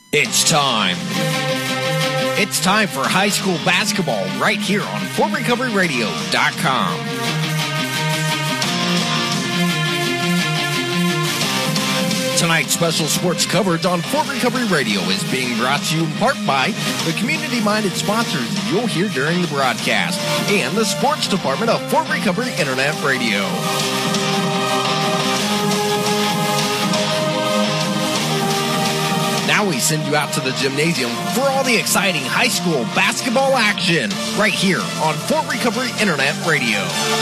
It's time. It's time for high school basketball right here on FortRecoveryRadio.com. Tonight's special sports coverage on Fort Recovery Radio is being brought to you in part by the community-minded sponsors you'll hear during the broadcast and the sports department of Fort Recovery Internet Radio. Now we send you out to the gymnasium for all the exciting high school basketball action right here on Fort Recovery Internet Radio.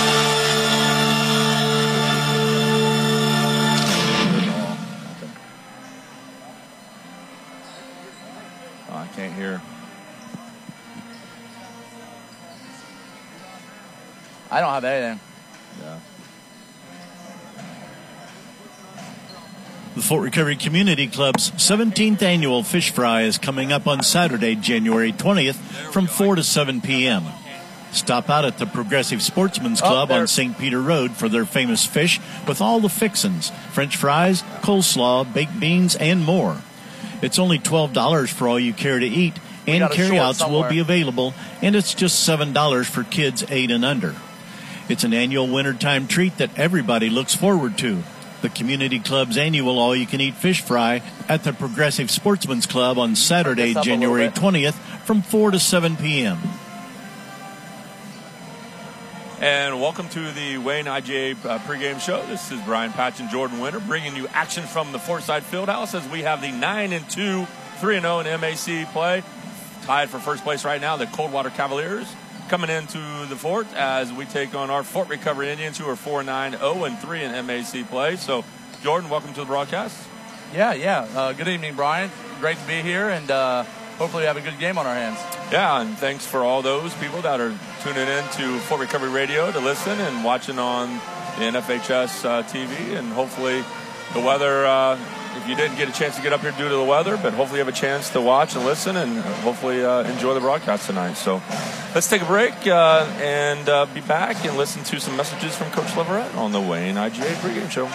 I can't hear. I don't have anything. Yeah. The Fort Recovery Community Club's 17th annual Fish Fry is coming up on Saturday, January 20th from 4 to 7 p.m. Stop out at the Progressive Sportsman's Club on St. Peter Road for their famous fish with all the fixins, French fries, coleslaw, baked beans, and more. It's only $12 for all you care to eat, and carryouts will be available, and it's just $7 for kids 8 and under. It's an annual wintertime treat that everybody looks forward to. The Community Club's annual all-you-can-eat fish fry at the Progressive Sportsman's Club on Saturday, January 20th from 4 to 7 p.m. And welcome to the Wayne IGA pregame show. This is Brian Patch and Jordan Winter bringing you action from the Fortside Fieldhouse as we have the 9-2, 3-0 in MAC play. Tied for first place right now, the Coldwater Cavaliers coming into the fort as we take on our Fort Recovery Indians, who are 4-9, 0-3 in MAC play. So, Jordan, welcome to the broadcast. Yeah. Good evening, Brian. Great to be here, and hopefully we have a good game on our hands. Yeah, and thanks for all those people that are tuning in to Fort Recovery Radio to listen and watching on the NFHS TV. And hopefully the weather, if you didn't get a chance to get up here due to the weather, but hopefully you have a chance to watch and listen and hopefully enjoy the broadcast tonight. So let's take a break and be back and listen to some messages from Coach Leverett on the Wayne IGA pregame show.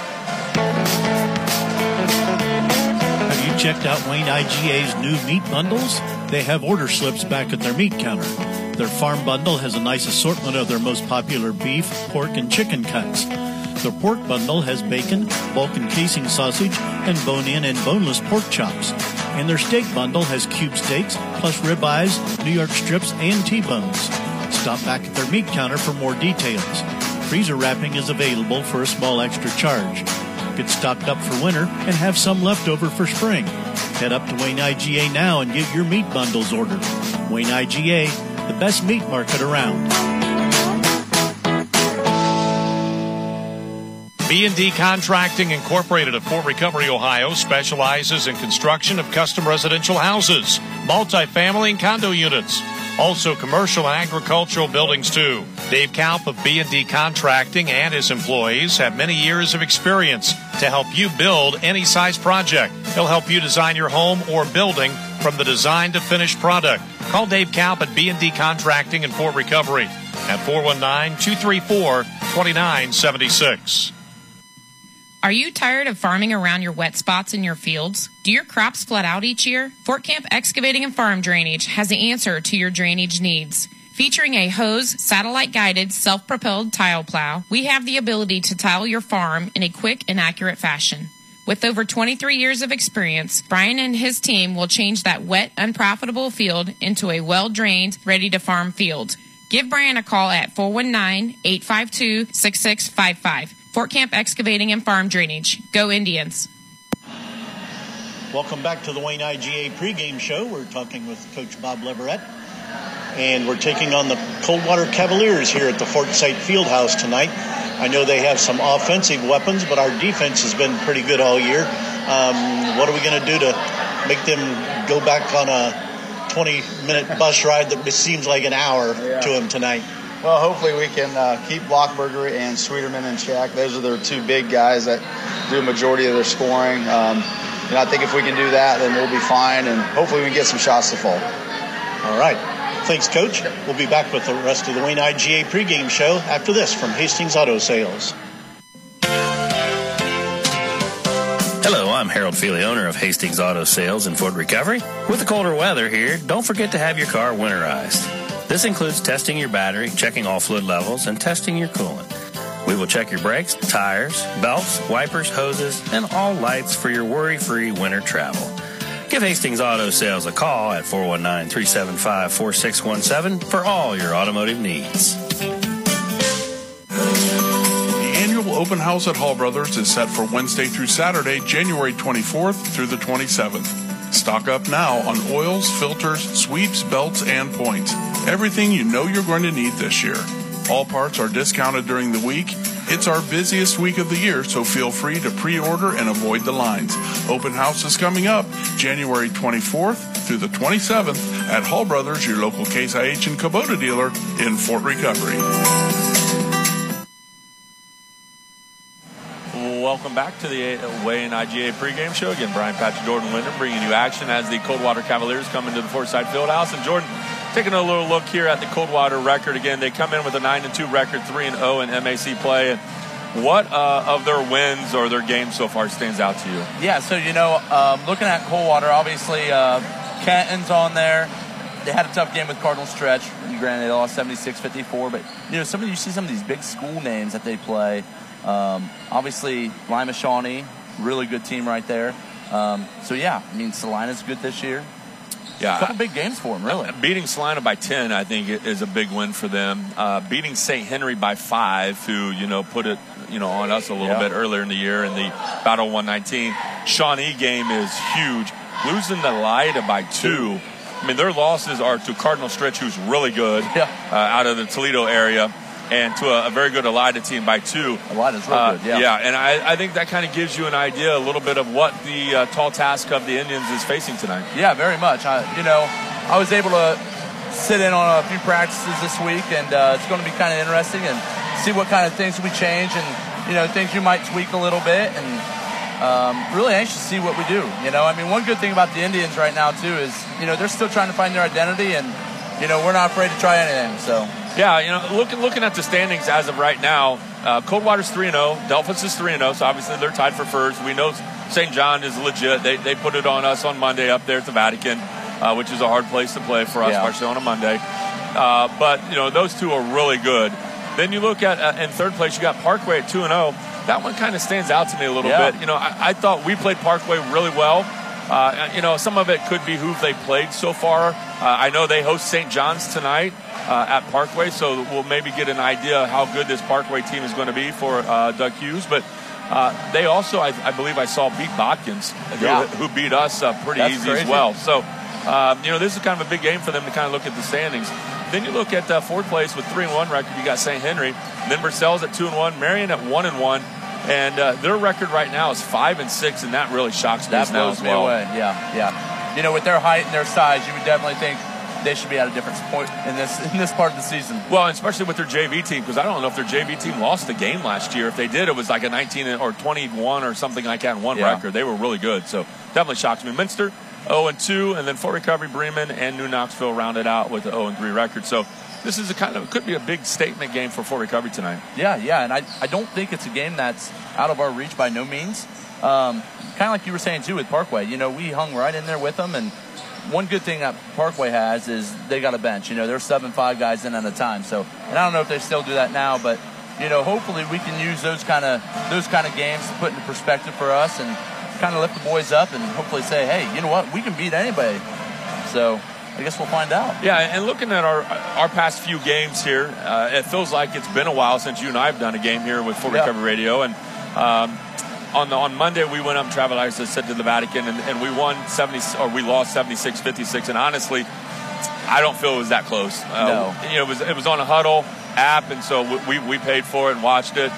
Have you checked out Wayne IGA's new meat bundles? They have order slips back at their meat counter. Their farm bundle has a nice assortment of their most popular beef, pork, and chicken cuts. The pork bundle has bacon, bulk and casing sausage, and bone-in and boneless pork chops. And their steak bundle has cube steaks, plus ribeyes, New York strips, and T-bones. Stop back at their meat counter for more details. Freezer wrapping is available for a small extra charge. Get stocked up for winter and have some left over for spring. Head up to Wayne IGA now and get your meat bundles ordered. Wayne IGA, the best meat market around. B&D Contracting Incorporated of Fort Recovery, Ohio, specializes in construction of custom residential houses, multifamily and condo units. Also commercial and agricultural buildings, too. Dave Kaup of B&D Contracting and his employees have many years of experience to help you build any size project. He'll help you design your home or building from the design to finished product. Call Dave Kaup at B&D Contracting in Fort Recovery at 419-234-2976. Are you tired of farming around your wet spots in your fields? Do your crops flood out each year? Fort Camp Excavating and Farm Drainage has the answer to your drainage needs. Featuring a hose, satellite-guided, self-propelled tile plow, we have the ability to tile your farm in a quick and accurate fashion. With over 23 years of experience, Brian and his team will change that wet, unprofitable field into a well-drained, ready-to-farm field. Give Brian a call at 419-852-6655. Fort Camp Excavating and Farm Drainage. Go Indians. Welcome back to the Wayne IGA pregame show. We're talking with Coach Bob Leverett. And we're taking on the Coldwater Cavaliers here at the Fortside Fieldhouse tonight. I know they have some offensive weapons, but our defense has been pretty good all year. What are we going to do to make them go back on a 20-minute bus ride that seems like an hour to them tonight? Well, hopefully we can keep Blockberger and Sweeterman in check. Those are their two big guys that do a majority of their scoring. And I think if we can do that, then we'll be fine, and hopefully we can get some shots to fall. All right. Thanks, Coach. We'll be back with the rest of the Wayne IGA pregame show after this from Hastings Auto Sales. Hello, I'm Harold Feely, owner of Hastings Auto Sales in Fort Recovery. With the colder weather here, don't forget to have your car winterized. This includes testing your battery, checking all fluid levels, and testing your coolant. We will check your brakes, tires, belts, wipers, hoses, and all lights for your worry-free winter travel. Give Hastings Auto Sales a call at 419-375-4617 for all your automotive needs. Open house at Hall Brothers is set for Wednesday through Saturday, January 24th through the 27th. Stock up now on oils, filters, sweeps, belts, and points. Everything you know you're going to need this year. All parts are discounted during the week. It's our busiest week of the year, so feel free to pre-order and avoid the lines. Open house is coming up January 24th through the 27th at Hall Brothers, your local Case IH and Kubota dealer in Fort Recovery. Welcome back to the Wayne IGA pregame show. Again, Brian Patrick, Jordan Linder bringing you action as the Coldwater Cavaliers come into the Forsyth Fieldhouse. And Jordan, taking a little look here at the Coldwater record. Again, they come in with a 9-2 record, 3-0 in MAC play. And what of their wins or their games so far stands out to you? Yeah, so, looking at Coldwater, obviously Kenton's on there. They had a tough game with Cardinal Stretch. Granted, they lost 76-54. But, you see some of these big school names that they play. Obviously, Lima Shawnee, really good team right there. Salina's good this year. Yeah, a couple big games for them, really. Beating Salina by 10, I think, is a big win for them. Beating St. Henry by 5, who, put it, on us a little bit earlier in the year in the Battle 119. Shawnee game is huge. Losing to Lida by 2. I mean, their losses are to Cardinal Stretch, who's really good out of the Toledo area, and to a very good Elida team by 2. Elida's real good, Yeah, and I think that kind of gives you an idea a little bit of what the tall task of the Indians is facing tonight. Yeah, very much. I was able to sit in on a few practices this week, and it's going to be kind of interesting and see what kind of things we change and, things you might tweak a little bit, and really anxious to see what we do. One good thing about the Indians right now, too, is, they're still trying to find their identity, and, we're not afraid to try anything, so... Yeah, looking at the standings as of right now, Coldwater's 3-0, Delphus is 3-0, so obviously they're tied for first. We know St. John is legit. They put it on us on Monday up there at the Vatican, which is a hard place to play for us, especially on a Monday. But those two are really good. Then you look at in third place, you got Parkway at 2-0. That one kind of stands out to me a little bit. I thought we played Parkway really well. Some of it could be who they played so far. I know they host St. John's tonight at Parkway, so we'll maybe get an idea how good this Parkway team is going to be for Doug Hughes. But they also, I believe I saw beat Botkins, who beat us pretty easy as well. So, this is kind of a big game for them to kind of look at the standings. Then you look at fourth place with 3-1 record. You got St. Henry. Then Versailles at 2-1. Marion at 1-1. And their record right now is 5-6, and that really shocks me now as well. That blows me away. Yeah. With their height and their size, you would definitely think they should be at a different point in this part of the season. Well, especially with their JV team, because I don't know if their JV team lost the game last year. If they did, it was like a 19 or 21 or something like that in one record. They were really good, so definitely shocks me. Minster 0-2, and then Fort Recovery, Bremen, and New Knoxville rounded out with an 0-3 record. So this is could be a big statement game for Fort Recovery tonight. Yeah, and I don't think it's a game that's out of our reach by no means. Kind of like you were saying, too, with Parkway. We hung right in there with them, and one good thing that Parkway has is they got a bench. They're 7-5 guys in at a time. So, and I don't know if they still do that now, but, hopefully we can use those kind of games to put into perspective for us and kind of lift the boys up and hopefully say, hey, you know what, we can beat anybody. So I guess we'll find out. Yeah, and looking at our past few games here, it feels like it's been a while since you and I have done a game here with Fort Recovery Radio. And on Monday we went up and traveled, as I said, to the Vatican, and we won we lost 76-56. And honestly, I don't feel it was that close. No. It was on a Huddle app, and so we paid for it and watched it,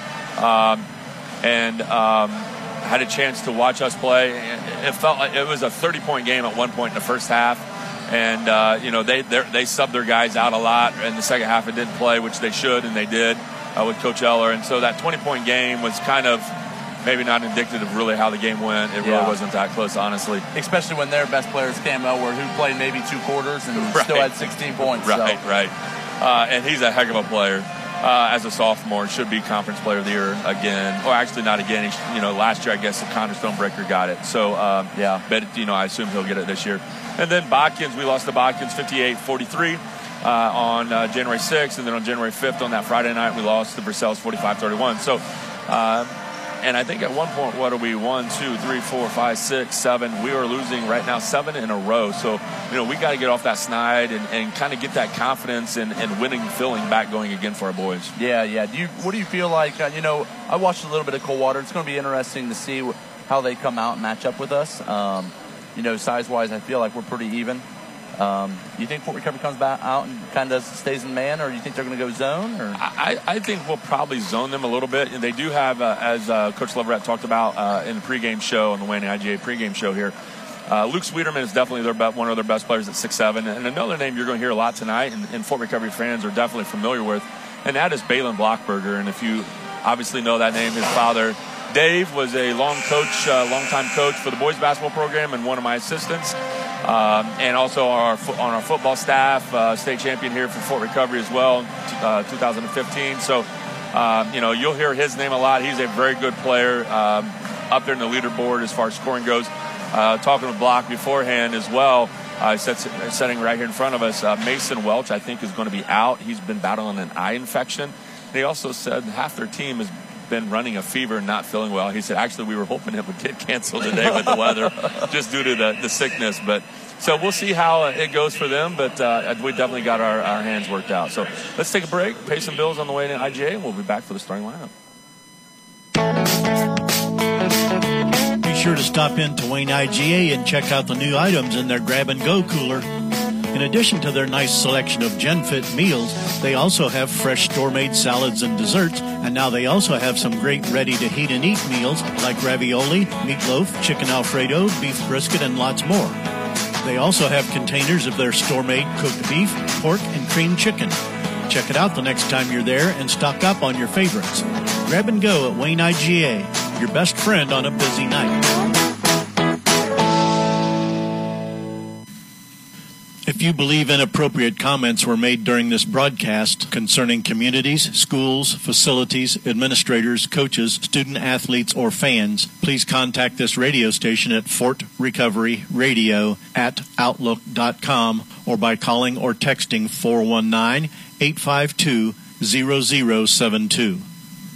and had a chance to watch us play. It felt like it was a 30-point game at one point in the first half. And, they subbed their guys out a lot. In the second half, it didn't play, which they should, and they did with Coach Eller. And so that 20-point game was kind of maybe not indicative of really how the game went. It really wasn't that close, honestly. Especially when their best player is Cam Elward, who played maybe 2 quarters and still had 16 points. Right. And he's a heck of a player. as a sophomore, and should be Conference Player of the Year again. Or actually not again. Last year, I guess, the Connor Stonebreaker got it. So, but, I assume he'll get it this year. And then Botkins, we lost to Botkins 58-43 on January 6th. And then on January 5th on that Friday night, we lost to Versailles 45-31. So, and I think at one point, what are we? 1, 2, 3, 4, 5, 6, 7. We are losing right now 7 in a row. So, we got to get off that snide and kind of get that confidence and winning feeling back going again for our boys. Yeah. What do you feel like? I watched a little bit of Coldwater. It's going to be interesting to see how they come out and match up with us. Size-wise, I feel like we're pretty even. You think Fort Recovery comes back out and kind of stays in man, or do you think they're going to go zone? Or? I think we'll probably zone them a little bit. And they do have, as Coach Leverett talked about in the pregame show, on the Wayne IGA pregame show here, Luke Sweeterman is definitely one of their best players at 6'7". And another name you're going to hear a lot tonight, and Fort Recovery fans are definitely familiar with, and that is Balin Blockberger. And if you obviously know that name, his father, Dave, was a long-time coach for the boys basketball program and one of my assistants. And also on our football staff, state champion here for Fort Recovery as well, 2015. So, you'll hear his name a lot. He's a very good player up there in the leaderboard as far as scoring goes. Talking with Block beforehand as well, sitting right here in front of us, Mason Welch, I think, is going to be out. He's been battling an eye infection. They also said half their team has been running a fever and not feeling well. He said, actually, we were hoping it would get canceled today with the weather just due to the sickness. But so we'll see how it goes for them, but we definitely got our hands worked out. So let's take a break, pay some bills on the way to IGA, and we'll be back for the starting lineup. Be sure to stop into Wayne IGA and check out the new items in their grab-and-go cooler. In addition to their nice selection of GenFit meals, they also have fresh store-made salads and desserts, and now they also have some great ready-to-heat-and-eat meals like ravioli, meatloaf, chicken Alfredo, beef brisket, and lots more. They also have containers of their store-made cooked beef, pork, and cream chicken. Check it out the next time you're there and stock up on your favorites. Grab and go at Wayne IGA, your best friend on a busy night. If you believe inappropriate comments were made during this broadcast concerning communities, schools, facilities, administrators, coaches, student-athletes, or fans, please contact this radio station at fortrecoveryradio@outlook.com or by calling or texting 419-852-0072.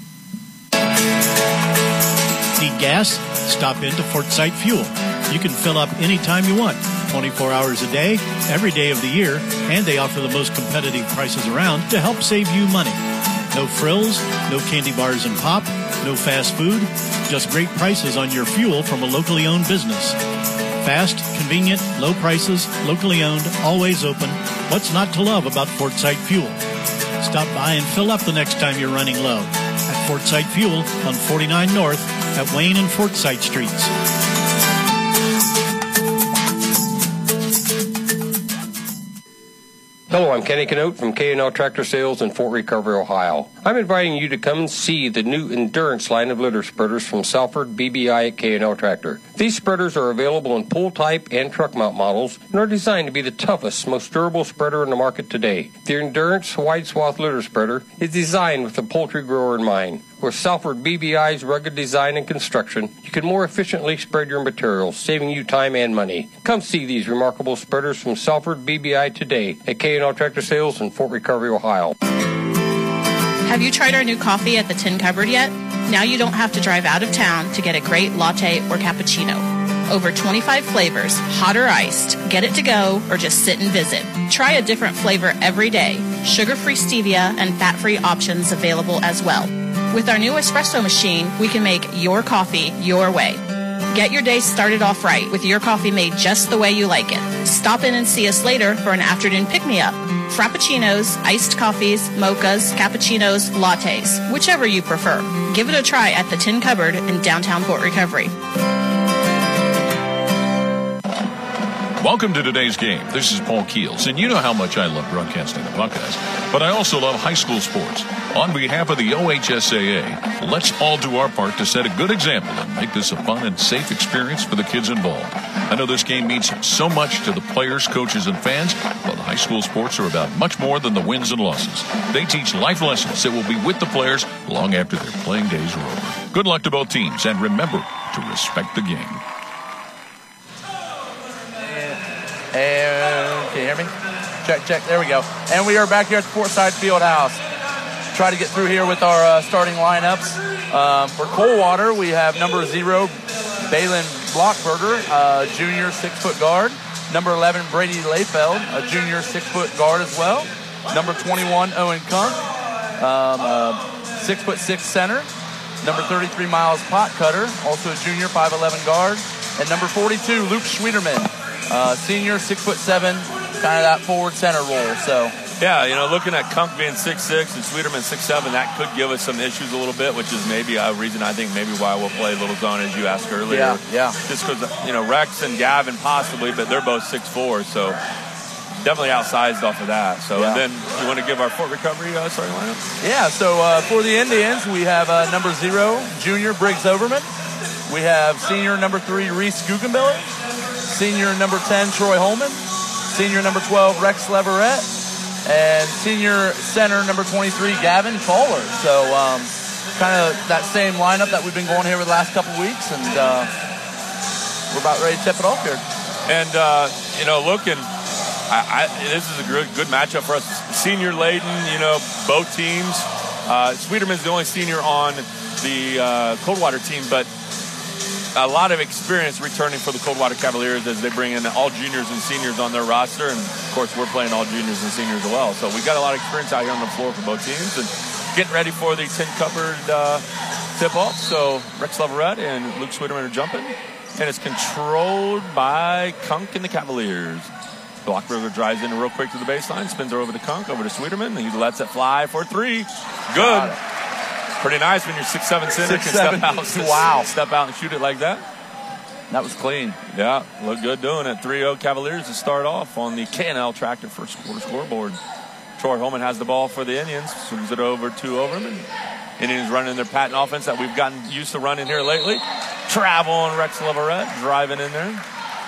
Need gas? Stop into Fort Site Fuel. You can fill up anytime you want, 24 hours a day, every day of the year, and they offer the most competitive prices around to help save you money. No frills, no candy bars and pop, no fast food, just great prices on your fuel from a locally owned business. Fast, convenient, low prices, locally owned, always open. What's not to love about Fort Site Fuel? Stop by and fill up the next time you're running low at Fort Site Fuel on 49 North at Wayne and Fort Site Streets. Hello, I'm Kenny Canote from K&L Tractor Sales in Fort Recovery, Ohio. I'm inviting you to come and see the new Endurance line of litter spreaders from Salford BBI at K&L Tractor. These spreaders are available in pull type and truck mount models and are designed to be the toughest, most durable spreader in the market today. The Endurance wide swath litter spreader is designed with the poultry grower in mind. With Salford BBI's rugged design and construction, you can more efficiently spread your materials, saving you time and money. Come see these remarkable spreaders from Salford BBI today at K&L Tractor Sales in Fort Recovery, Ohio. Have you tried our new coffee at the Tin Cupboard yet? Now you don't have to drive out of town to get a great latte or cappuccino. Over 25 flavors, hot or iced. Get it to go or just sit and visit. Try a different flavor every day. Sugar-free stevia and fat-free options available as well. With our new espresso machine, we can make your coffee your way. Get your day started off right with your coffee made just the way you like it. Stop in and see us later for an afternoon pick-me-up. Frappuccinos, iced coffees, mochas, cappuccinos, lattes, whichever you prefer. Give it a try at the Tin Cupboard in downtown Fort Recovery. Welcome to today's game. This is Paul Keels, and you know how much I love broadcasting the Buckeyes, but I also love high school sports. On behalf of the OHSAA, let's all do our part to set a good example and make this a fun and safe experience for the kids involved. I know this game means so much to the players, coaches, and fans, but high school sports are about much more than the wins and losses. They teach life lessons that will be with the players long after their playing days are over. Good luck to both teams, and remember to respect the game. And can you hear me? Check. There we go. And we are back here at the Portside Fieldhouse. Try to get through here with our starting lineups. For Coldwater, we have number 0, Balin Blockberger, junior 6-foot guard. Number 11, Brady Layfeld, a junior 6-foot guard as well. Number 21, Owen Kunk, 6'6" center. Number 33, Miles Potcutter, also a junior 5'11" guard. And number 42, Luke Schwederman, senior 6'7", kind of that forward center role. So. Yeah, looking at Kunk being 6'6" and Sweeterman 6'7", that could give us some issues a little bit, which is maybe a reason I think maybe why we'll play little zone, as you asked earlier. Yeah. Just because, Rex and Gavin possibly, but they're both 6'4", so definitely outsized off of that. So, And then you want to give our Fort Recovery starting lineup? Yeah, so for the Indians, we have number 0, junior Briggs Overman. We have senior number 3, Reese Guggenbiller. Senior number 10, Troy Holman. Senior number 12, Rex Leverett. And senior center number 23, Gavin Fowler. So kind of that same lineup that we've been going here for the last couple of weeks, and we're about ready to tip it off here. And, looking, this is a good matchup for us. Senior laden, both teams. Sweeterman's the only senior on the Coldwater team, but a lot of experience returning for the Coldwater Cavaliers as they bring in all juniors and seniors on their roster. And, of course, we're playing all juniors and seniors as well. So we got a lot of experience out here on the floor for both teams. And getting ready for the tin cupboard tip-off. So Rex Leverett and Luke Sweeterman are jumping. And it's controlled by Kunk and the Cavaliers. Blockberger drives in real quick to the baseline, spins her over to Kunk, over to Sweeterman. He lets it fly for 3. Good. Pretty nice when you're 6'7" center can step out. Wow. Step out and shoot it like that. That was clean. Yeah, looked good doing it. 3-0 Cavaliers to start off on the K&L Tractor first quarter scoreboard. Troy Holman has the ball for the Indians. Swings it over to Overman. Indians running their patent offense that we've gotten used to running here lately. Travel on Rex Leverett, driving in there.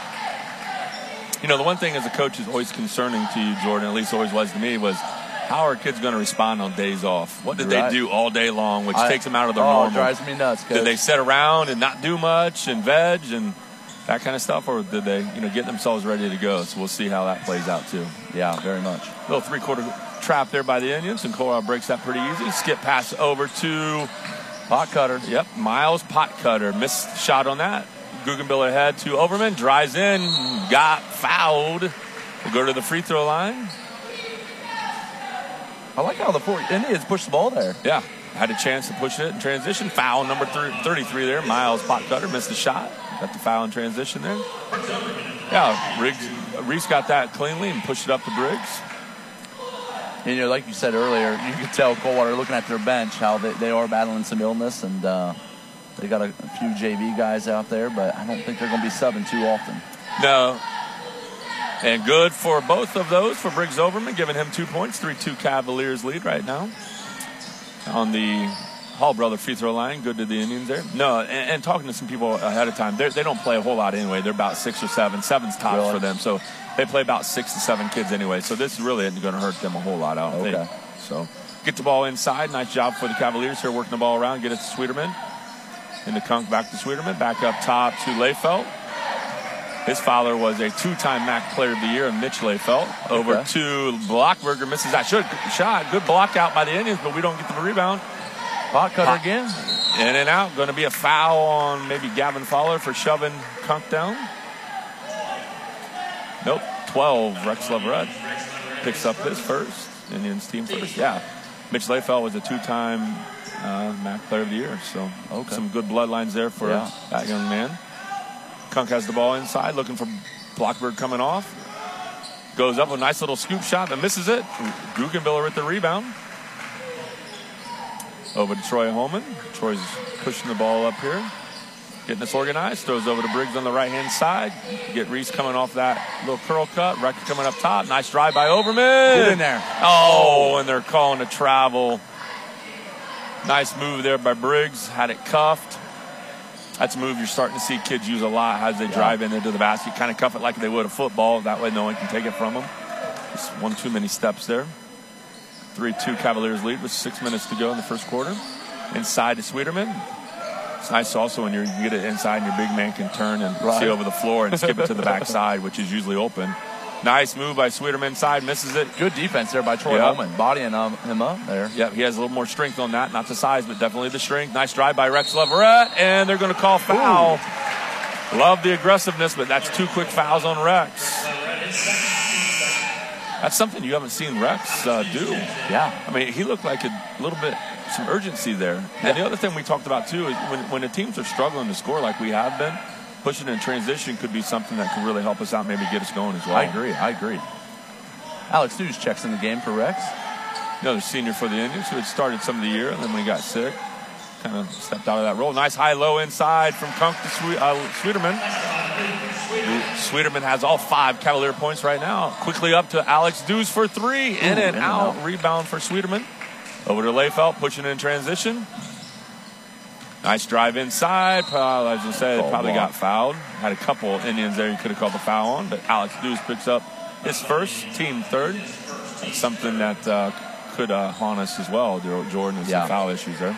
The one thing as a coach is always concerning to you, Jordan, at least always was to me, was how are kids going to respond on days off? What did they do all day long, which takes them out of their normal? It drives me nuts, Coach. Did they sit around and not do much and veg and that kind of stuff, or did they, get themselves ready to go? So we'll see how that plays out too. Yeah, very much. Little 3-quarter trap there by the Indians, and Colorado breaks that pretty easy. Skip pass over to Potcutter. Yep, Miles Potcutter. Missed shot on that. Guggenbiller ahead to Overman. Drives in. Got fouled. We'll go to the free throw line. I like how the Indians pushed the ball there. Yeah. Had a chance to push it in transition. Foul number 33 there. Miles Potcutter missed the shot. Got the foul in transition there. Yeah, Reese got that cleanly and pushed it up to Briggs. And, like you said earlier, you could tell Coldwater looking at their bench how they are battling some illness, and they got a few JV guys out there, but I don't think they're going to be subbing too often. No. And good for both of those for Briggs Overman, giving him 2 points. 3-2 Cavaliers lead right now on the Hall brother free throw line. Good to the Indians there. No, and talking to some people ahead of time, they don't play a whole lot anyway. They're about 6 or 7. 7's tops for them. So they play about 6 to 7 kids anyway. So this really isn't going to hurt them a whole lot, I don't think. So get the ball inside. Nice job for the Cavaliers here working the ball around. Get it to Sweeterman. Into Kunk, back to Sweeterman. Back up top to Layfeld. His fouler was a 2-time MAC Player of the Year, Mitch Layfeld. Over to Blockberger. Misses that shot. Good block out by the Indians, but we don't get the rebound. Potcutter again. In and out. Going to be a foul on maybe Gavin Fowler for shoving Kunk down. Nope. 12. Rex Leverett picks up his first. Indians team first. Yeah. Mitch Layfeld was a 2-time MAC Player of the Year. So some good bloodlines there for that young man. Kunk has the ball inside, looking for Blockberg coming off. Goes up with a nice little scoop shot, but misses it. Guggenbiller with the rebound. Over to Troy Holman. Troy's pushing the ball up here. Getting this organized. Throws over to Briggs on the right-hand side. Get Reese coming off that little curl cut. Rex coming up top. Nice drive by Overman. Get in there. Oh, and they're calling a travel. Nice move there by Briggs. Had it cuffed. That's a move you're starting to see kids use a lot as they drive into the basket. Kind of cuff it like they would a football. That way no one can take it from them. Just one too many steps there. 3-2 Cavaliers lead with 6 minutes to go in the first quarter. Inside to Sweeterman. It's nice also when you get it inside and your big man can turn and see over the floor and skip it to the backside, which is usually open. Nice move by Sweeterman inside, misses it. Good defense there by Troy Holman, bodying him up there. Yep, he has a little more strength on that. Not the size, but definitely the strength. Nice drive by Rex Leverett, and they're going to call foul. Ooh. Love the aggressiveness, but that's 2 quick fouls on Rex. That's something you haven't seen Rex do. Yeah. I mean, he looked like a little bit, some urgency there. Yeah. And the other thing we talked about, too, is when the teams are struggling to score like we have been, pushing in transition could be something that can really help us out, maybe get us going as well. I agree. Alex Hughes checks in the game for Rex. Another senior for the Indians who had started some of the year, and then when he got sick, kind of stepped out of that role. Nice high-low inside from Kunk to Sweeterman. Sweeterman has all 5 Cavalier points right now. Quickly up to Alex Dews for 3. In and out. Rebound for Sweeterman. Over to Layfelt, pushing in transition. Nice drive inside. I was going to say, they probably got fouled. Had a couple Indians there you could have called the foul on, but Alex Dews picks up his first, team third. That's something that could haunt us as well, Jordan, and some foul issues there.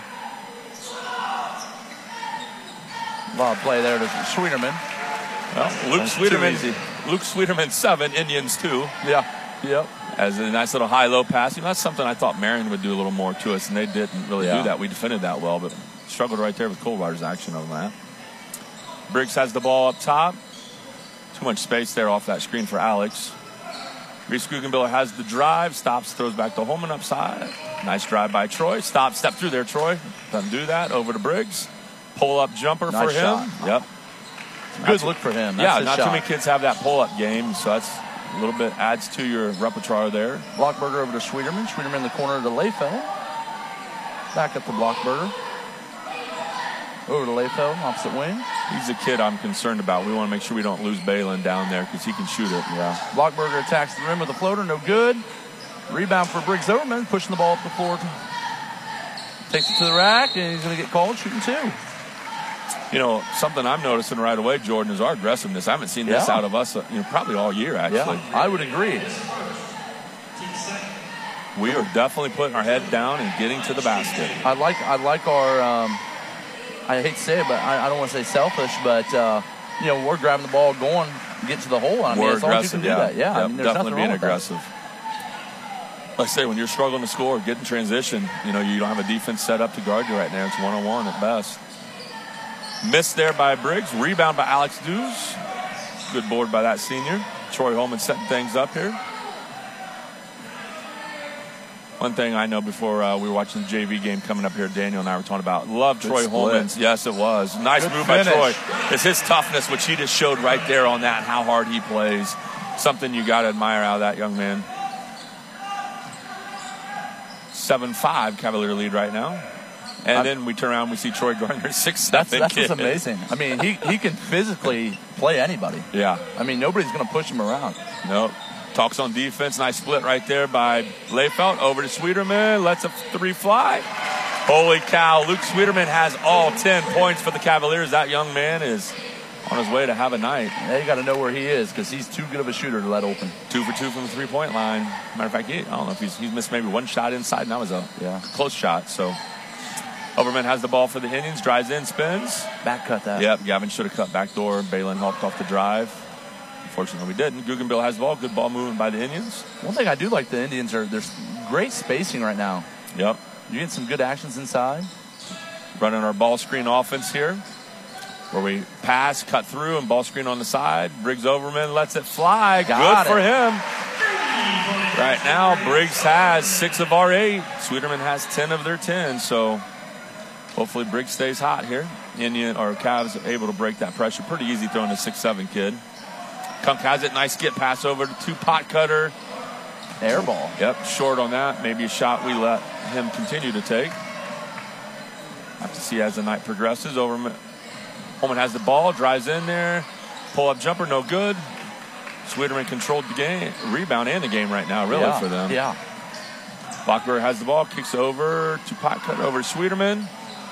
A lot of play there to Sweeterman. Well, Luke Sweeterman 7, Indians 2. Yeah. Yep. As a nice little high-low pass. That's something I thought Marion would do a little more to us, and they didn't really do that. We defended that well, but struggled right there with Coldwater's action on that. Briggs has the ball up top. Too much space there off that screen for Alex. Reese Guggenbiller has the drive, stops, throws back to Holman upside. Nice drive by Troy. Step through there, Troy. Doesn't do that. Over to Briggs. Pull-up jumper for him. Shot. Yep. Good look for him. That's not too many kids have that pull-up game, so that's a little bit adds to your repertoire there. Blockberger over to Sweeterman. Sweeterman in the corner to Layfeld. Back up to Blockberger. Over to Layfeld, opposite wing. He's a kid I'm concerned about. We want to make sure we don't lose Balin down there because he can shoot it. Yeah. Blockberger attacks the rim with a floater. No good. Rebound for Briggs Overman. Pushing the ball up the floor. Takes it to the rack, and he's going to get called shooting 2. Something I'm noticing right away, Jordan, is our aggressiveness. I haven't seen this out of us, probably all year, actually. Yeah, I would agree. We are definitely putting our head down and getting to the basket. I like our, I hate to say it, but I don't want to say selfish, but, we're grabbing the ball, going, get to the hole. We're as long as you can do that. Yeah, yep, definitely being aggressive. Like I say, when you're struggling to score, get in transition, you don't have a defense set up to guard you right now. It's one-on-one at best. Missed there by Briggs. Rebound by Alex Dews. Good board by that senior. Troy Holman setting things up here. One thing I know before we were watching the JV game coming up here, Daniel and I were talking about. Love Troy Holman's. Yes, it was. Nice move by Troy. It's his toughness, which he just showed right there on that, how hard he plays. Something you got to admire out of that young man. 7-5 Cavalier lead right now. And then we turn around and we see Troy Gardner 6'7". That's what's amazing. I mean, he can physically play anybody. Yeah. I mean, nobody's going to push him around. Nope. Talks on defense. Nice split right there by Layfelt. Over to Sweeterman. Lets a 3 fly. Holy cow. Luke Sweeterman has all 10 points for the Cavaliers. That young man is on his way to have a night. Yeah, you got to know where he is because he's too good of a shooter to let open. 2 for 2 from the 3-point line. Matter of fact, I don't know if he's missed maybe one shot inside, and that was a close shot. So Overman has the ball for the Indians, drives in, spins. Back cut that. Yep, Gavin should have cut back door. Balin helped off the drive. Unfortunately, we didn't. Guggenbill has the ball. Good ball movement by the Indians. One thing I do like the Indians there's great spacing right now. Yep. You're getting some good actions inside. Running our ball screen offense here, where we pass, cut through, and ball screen on the side. Briggs Overman lets it fly. Good for him. Right now, Briggs has 6 of our 8. Sweeterman has 10 of their 10. So hopefully Briggs stays hot here. Cavs are able to break that pressure. Pretty easy throwing a 6'7" kid. Kunk has it. Nice skip pass over to Pot Cutter. Air ball. Yep, short on that. Maybe a shot we let him continue to take. Have to see as the night progresses. Holman has the ball, drives in there. Pull-up jumper, no good. Sweeterman controlled the game, rebound and the game right now, really, for them. Yeah. Blockberger has the ball, kicks over to Pot Cutter, over to Sweeterman.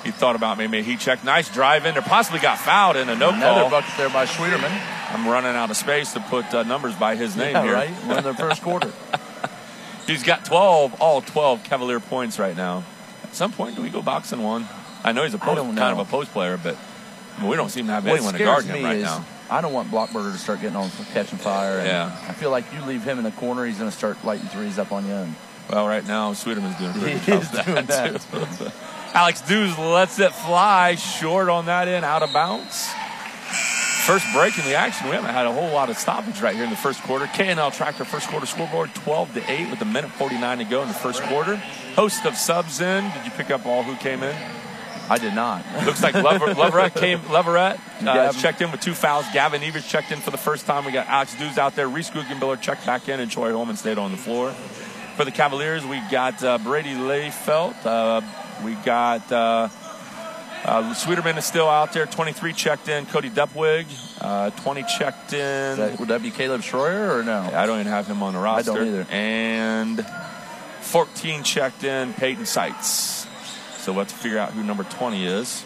He thought about maybe he checked. Nice drive in there. Possibly got fouled in a no call. Another bucket there by Schwieterman. I'm running out of space to put numbers by his name here. Right? We're in the first quarter. He's got all 12 Cavalier points right now. At some point, do we go boxing one? I know he's kind of a post player, but we don't seem to have anyone to guard him right now. I don't want Blockberger to start getting on catching fire. And I feel like you leave him in the corner, he's going to start lighting threes up on you. Well, right now, Sweeterman's doing a pretty good job of that, too. Alex Dews lets it fly short on that end, out of bounds. First break in the action. We haven't had a whole lot of stoppage right here in the first quarter. K&L Tractor first quarter scoreboard 12-8 with 1:49 to go in the first quarter. Host of subs in. Did you pick up all who came in? I did not. Looks like Leverett checked in with 2 fouls. Gavin Evers checked in for the first time. We got Alex Dews out there. Reese Guggenbiller checked back in, and Troy Holman stayed on the floor. For the Cavaliers, we got Brady Layfelt. We got Sweeterman is still out there. 23 checked in. Cody Dupwig, 20 checked in. Would that be Caleb Schroyer or no? I don't even have him on the roster. I don't either. And 14 checked in. Peyton Seitz. So we'll have to figure out who number 20 is.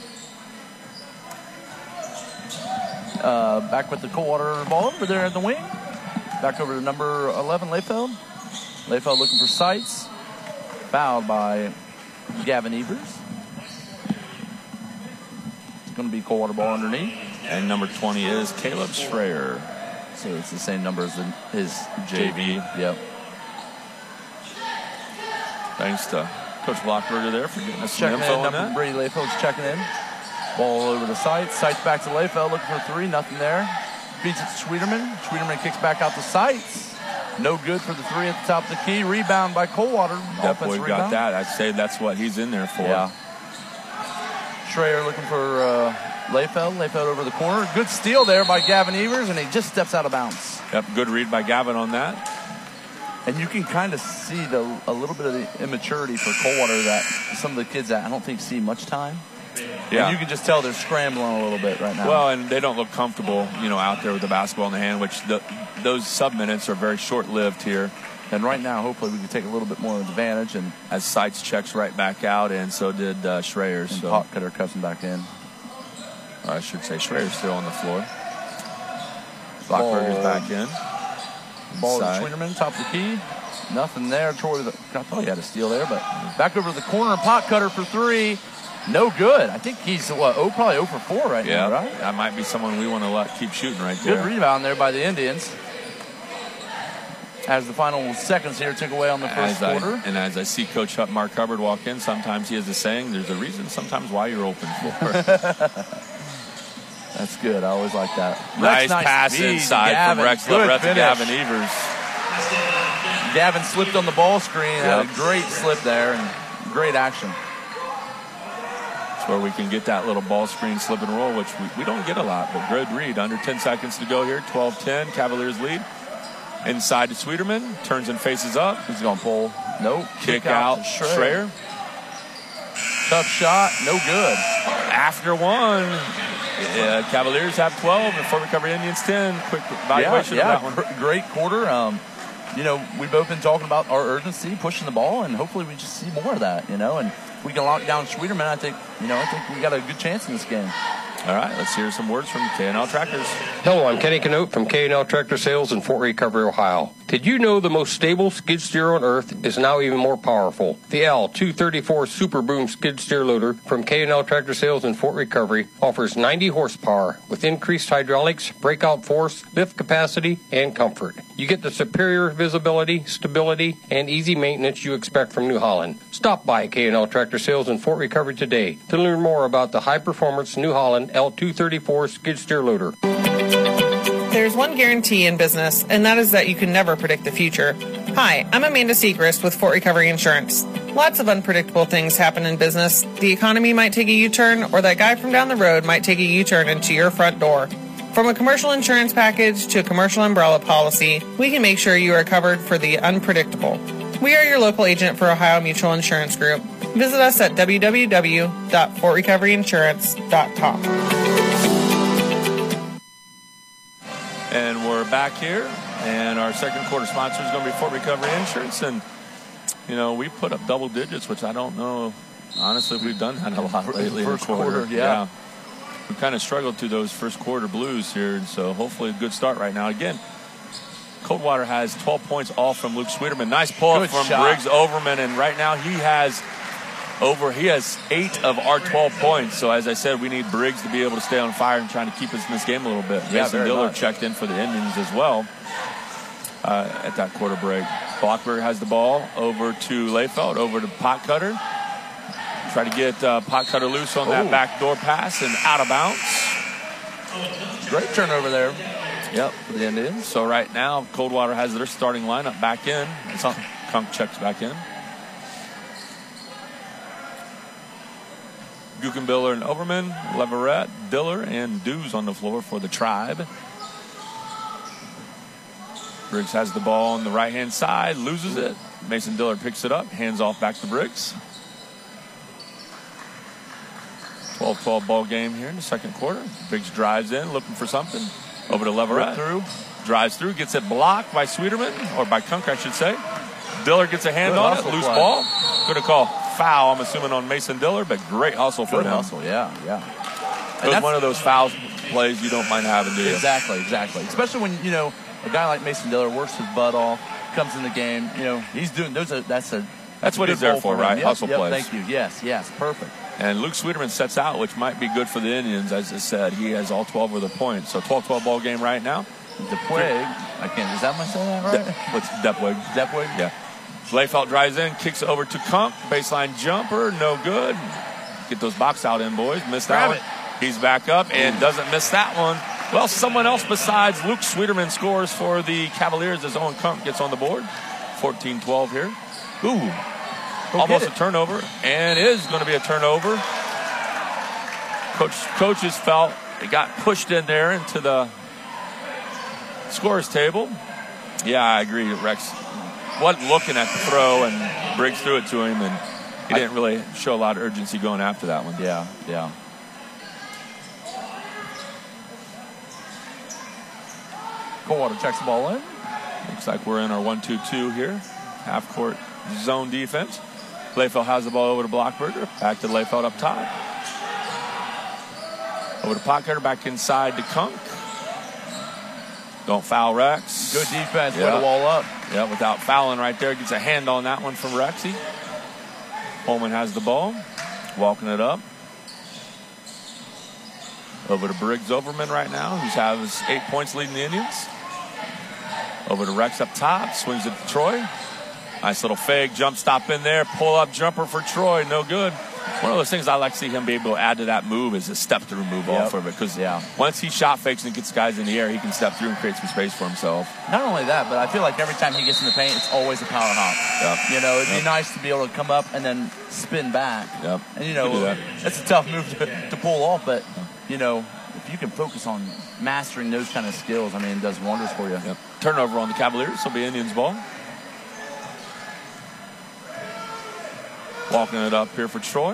Back with the Coldwater ball over there at the wing. Back over to number 11, Layfeld. Layfeld looking for Seitz. Fouled by Gavin Evers. It's going to be Coldwater ball underneath. And number 20 is Caleb Schrayer. So it's the same number as his JV. Yep. Thanks to Coach Blockberger there for getting us some checking info in, on that. Brady Layfeld's checking in. Ball over to Seitz. Seitz back to Layfeld looking for 3. Nothing there. Beats it to Schwieterman. Schwieterman kicks back out to Seitz. No good for the 3 at the top of the key. Rebound by Coldwater. Definitely got that. I'd say that's what he's in there for. Yeah. Schrayer looking for Layfeld. Layfeld over the corner. Good steal there by Gavin Evers, and he just steps out of bounds. Yep, good read by Gavin on that. And you can kind of see a little bit of the immaturity for Coldwater that some of the kids that I don't think see much time. Yeah. And you can just tell they're scrambling a little bit right now. Well, and they don't look comfortable, out there with the basketball in the hand, which those sub-minutes are very short-lived here. And right now, hopefully, we can take a little bit more advantage. And as Seitz checks right back out, and so did Schrayer. And Potcutter cussing back in. Or I should say Schraer's still on the floor. Blockberger's back in. Ball to Schwieterman, top of the key. Nothing there. Troy, I thought he had a steal there, but back over to the corner. Potcutter for 3. No good. I think he's, probably 0 for 4 right now, right? That might be someone we want to keep shooting right there. Good rebound there by the Indians. As the final seconds here tick away on the first quarter. And as I see Coach Mark Hubbard walk in, sometimes he has a saying, there's a reason sometimes why you're open for. That's good. I always like that. Nice pass inside from Rex Leverett to Gavin Evers. Gavin slipped on the ball screen. Had a great slip there and great action. That's where we can get that little ball screen slip and roll, which we don't get a lot, but good read. Under 10 seconds to go here. 12-10. Cavaliers lead. Inside to Sweeterman. Turns and faces up. He's going to pull. Nope. Kick out Schrayer. Tough shot. No good. After one. Cavaliers have 12 and Fort Recovery Indians 10. Quick evaluation of that one. Great quarter. We've both been talking about our urgency, pushing the ball, and hopefully we just see more of that, and we can lock down Schwieterman. I think we got a good chance in this game. All right, let's hear some words from K&L Tractors. Hello, I'm Kenny Canote from K&L Tractor Sales in Fort Recovery, Ohio. Did you know the most stable skid steer on earth is now even more powerful? The L234 Super Boom skid steer loader from K&L Tractor Sales in Fort Recovery offers 90 horsepower with increased hydraulics, breakout force, lift capacity, and comfort. You get the superior visibility, stability, and easy maintenance you expect from New Holland. Stop by K&L Tractor Sales in Fort Recovery today to learn more about the high-performance New Holland L234 skid steer loader. There's one guarantee in business, and that is that you can never predict the future. Hi, I'm Amanda Segrist with Fort Recovery Insurance. Lots of unpredictable things happen in business. The economy might take a U-turn, or that guy from down the road might take a U-turn into your front door. From a commercial insurance package to a commercial umbrella policy, we can make sure you are covered for the unpredictable. We are your local agent for Ohio Mutual Insurance Group. Visit us at www.fortrecoveryinsurance.com. And we're back here, and our second quarter sponsor is going to be Fort Recovery Insurance. And, we put up double digits, which I don't know Honestly, we've done that a lot lately. First in the quarter. yeah. We kind of struggled through those first quarter blues here, and so hopefully a good start right now. Again, Coldwater has 12 points all from Luke Sweeterman. Nice pull-up from Briggs Overman, and right now he has 8 of our 12 points. So as I said, we need Briggs to be able to stay on fire and trying to keep us in this game a little bit. Yeah, Mason Dillard checked in for the Indians as well at that quarter break. Blockberg has the ball over to Layfeld, over to Potcutter. Try to get Potcutter loose on that backdoor pass and out of bounds. Great turnover there. Yep, for the Indians. So right now, Coldwater has their starting lineup back in. Kunk checks back in. Guckenbiller and Overman, Leverett, Diller, and Dews on the floor for the Tribe. Briggs has the ball on the right-hand side, loses it. Mason Diller picks it up, hands off back to Briggs. 12-12 ball game here in the second quarter. Briggs drives in, looking for something. Over to Leverett. Drives through, gets it blocked by Sweeterman, or by Kunk, I should say. Diller gets a hand on it, loose ball. Good to call foul, I'm assuming, on Mason Diller, but great hustle for him. Good hustle, yeah. It was one of those foul plays you don't mind having, do you? Exactly. Especially when, a guy like Mason Diller works his butt off, comes in the game, he's doing that's what he's there for, right? Hustle plays. Thank you. Yes, perfect. And Luke Sweeterman sets out, which might be good for the Indians. As I said, he has all 12 of the points. So 12-12 ball game right now. DePuig, is that my saying that right? What's Depwig? Depwig? Yeah. Layfeld drives in, kicks it over to Kunk. Baseline jumper, no good. Get those box out in, boys. Missed that one. He's back up and doesn't miss that one. Well, someone else besides Luke Sweeterman scores for the Cavaliers as Owen Kunk gets on the board. 14-12 here. Almost a turnover, and it is going to be a turnover. Coaches felt it got pushed in there into the scorer's table. Yeah, I agree, Rex. Wasn't looking at the throw, and Briggs threw it to him, and he didn't really show a lot of urgency going after that one. Yeah. Coldwater checks the ball in. Looks like we're in our 1-2-2 here. Half-court zone defense. Layfeld has the ball over to Blockberger. Back to Layfeld up top. Over to Potcutter, back inside to Kunk. Don't foul Rex. Good defense, put the wall up. Yeah, without fouling right there. Gets a hand on that one from Rexy. Holman has the ball. Walking it up. Over to Briggs Overman right now, who has 8 points leading the Indians. Over to Rex up top. Swings it to Troy. Nice little fake jump stop in there. Pull-up jumper for Troy. No good. One of those things I like to see him be able to add to that move is a step-through move off of it. Because once he shot fakes and gets guys in the air, he can step through and create some space for himself. Not only that, but I feel like every time he gets in the paint, it's always a power hop. It'd be nice to be able to come up and then spin back. And, it's a tough move to pull off, but, if you can focus on mastering those kind of skills, it does wonders for you. Turnover on the Cavaliers. This will be Indians ball. Walking it up here for Troy.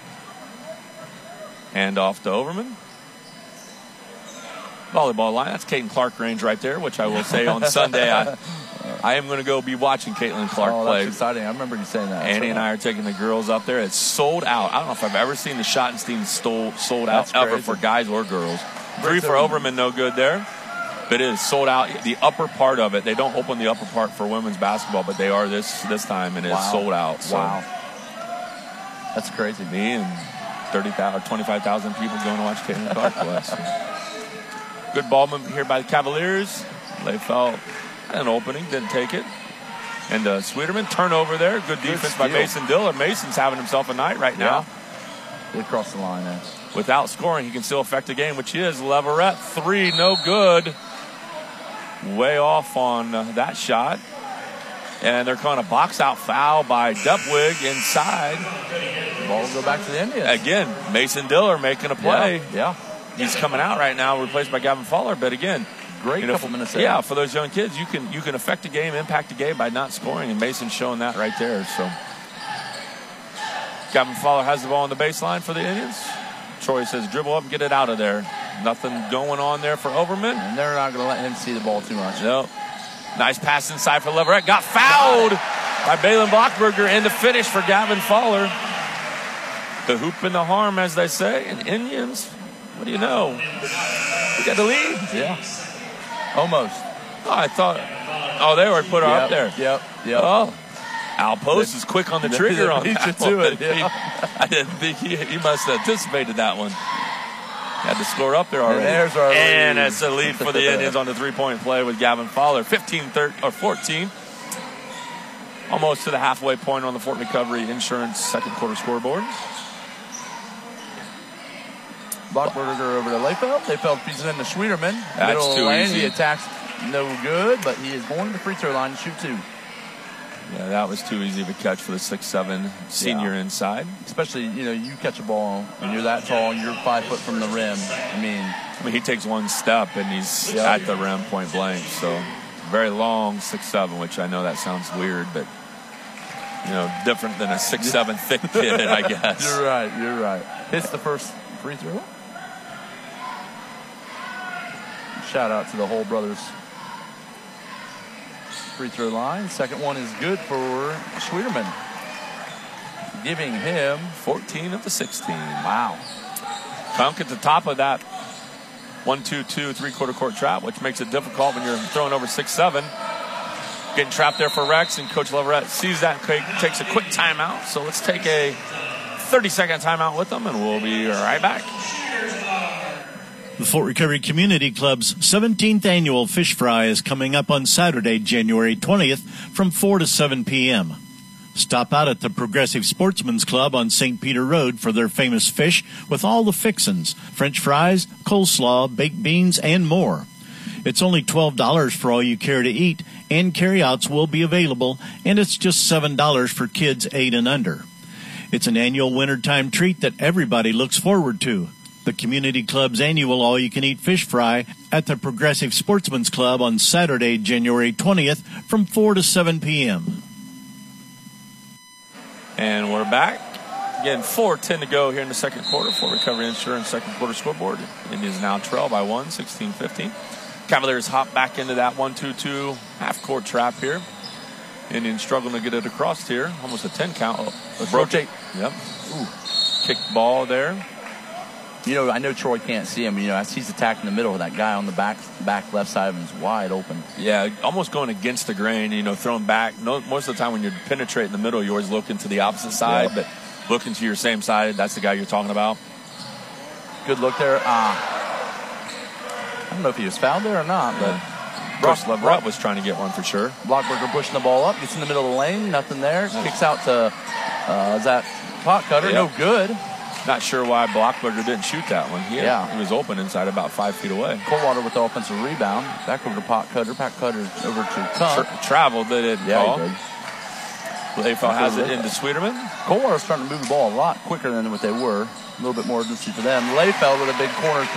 Hand off to Overman. Volleyball line. That's Caitlin Clark range right there, which I will say on Sunday I am going to go be watching Caitlin Clark play. That's exciting. I remember you saying that. Annie and I are taking the girls up there. It's sold out. I don't know if I've ever seen the Schottenstein sold out ever for guys or girls. 3 for Overman, no good there. But it is sold out. The upper part of it, they don't open the upper part for women's basketball, but they are this time, and it's sold out. So. Wow. That's crazy. Me and 30,000 or 25,000 people going to watch Caitlin Clark play. Good ball movement here by the Cavaliers. They felt an opening, didn't take it. And Sweeterman, turnover there. Good defense by Mason Diller. Mason's having himself a night right now. They crossed the line there. Without scoring, he can still affect the game, which he is. Leverett, 3, no good. Way off on that shot. And they're calling a box-out foul by Depwig inside. The ball will go back to the Indians. Again, Mason Diller making a play. Yeah. He's coming out right now, replaced by Gavin Fowler. But again, great couple minutes there. Yeah, for those young kids, you can affect the game, impact the game by not scoring, and Mason's showing that right there. So Gavin Fowler has the ball on the baseline for the Indians. Troy says, dribble up and get it out of there. Nothing going on there for Overman. And they're not going to let him see the ball too much. Nope. Nice pass inside for Leverett. Got fouled by Balin Blockberger, and the finish for Gavin Fowler. The hoop and the harm, as they say. And Indians, what do you know? We got the lead. Yeah. Almost. Oh, I thought. Oh, they were put her up there. Yep. Oh. Al Post is quick on the trigger on that to one. it. Yeah. I didn't think he must have anticipated that one. Had to score up there already. And that's a lead for the Indians on the three-point play with Gavin Fowler. 14. Almost to the halfway point on the Fort Recovery Insurance second quarter scoreboard. Blockberger over to Layfeld. Layfeld feeds it into Schwieterman. That's too easy. He attacks no good, but he is going to the free throw line to shoot 2. Yeah, that was too easy of a catch for the 6'7" senior inside. Especially, you catch a ball when you're that tall and you're 5 foot from the rim. I mean, he takes one step and he's at the rim point blank. So, very long 6'7", which I know that sounds weird, but, different than a 6'7" thick kid, I guess. You're right. Hits the first free throw. Shout out to the Hull brothers. Free throw line. Second one is good for Schwieterman, giving him 14 of the 16. Wow. Kunk at the top of that 1-2-2 three-quarter court trap, which makes it difficult when you're throwing over 6'7". Getting trapped there for Rex, and Coach Leverett sees that and takes a quick timeout. So let's take a 30-second timeout with them, and we'll be right back. The Fort Recovery Community Club's 17th annual Fish Fry is coming up on Saturday, January 20th from 4 to 7 p.m. Stop out at the Progressive Sportsman's Club on St. Peter Road for their famous fish with all the fixins, French fries, coleslaw, baked beans, and more. It's only $12 for all you care to eat, and carryouts will be available, and it's just $7 for kids 8 and under. It's an annual wintertime treat that everybody looks forward to. The Community Club's annual all-you-can-eat fish fry at the Progressive Sportsman's Club on Saturday, January 20th from 4 to 7 p.m. And we're back. Again, 4:10 to go here in the second quarter. Fort Recovery Insurance second quarter scoreboard. Indians now trail by 1, 16-15. Cavaliers hop back into that 1-2-2 half-court trap here. Indians struggling to get it across here. Almost a 10 count. Rotate. Yep. Ooh. Kick ball there. I know Troy can't see him. As he's attacking the middle, that guy on the back left side of him is wide open. Yeah, almost going against the grain, throwing back. Most of the time when you're penetrating the middle, you always look into the opposite side, but looking to your same side, that's the guy you're talking about. Good look there. I don't know if he was fouled there or not, but Bruce Leverett was trying to get one for sure. Blockberger pushing the ball up, gets in the middle of the lane, nothing there. Kicks out to, is that Pot Cutter? No good. Not sure why Blockberger didn't shoot that one. He was open inside about 5 feet away. Coldwater with the offensive rebound. Back over to Pot Cutter. Pot Cutter over to Kunk. Traveled, they didn't call. He did. Layfeld has it into Schwieterman. Coldwater's starting to move the ball a lot quicker than what they were. A little bit more urgency for them. Layfeld with a big corner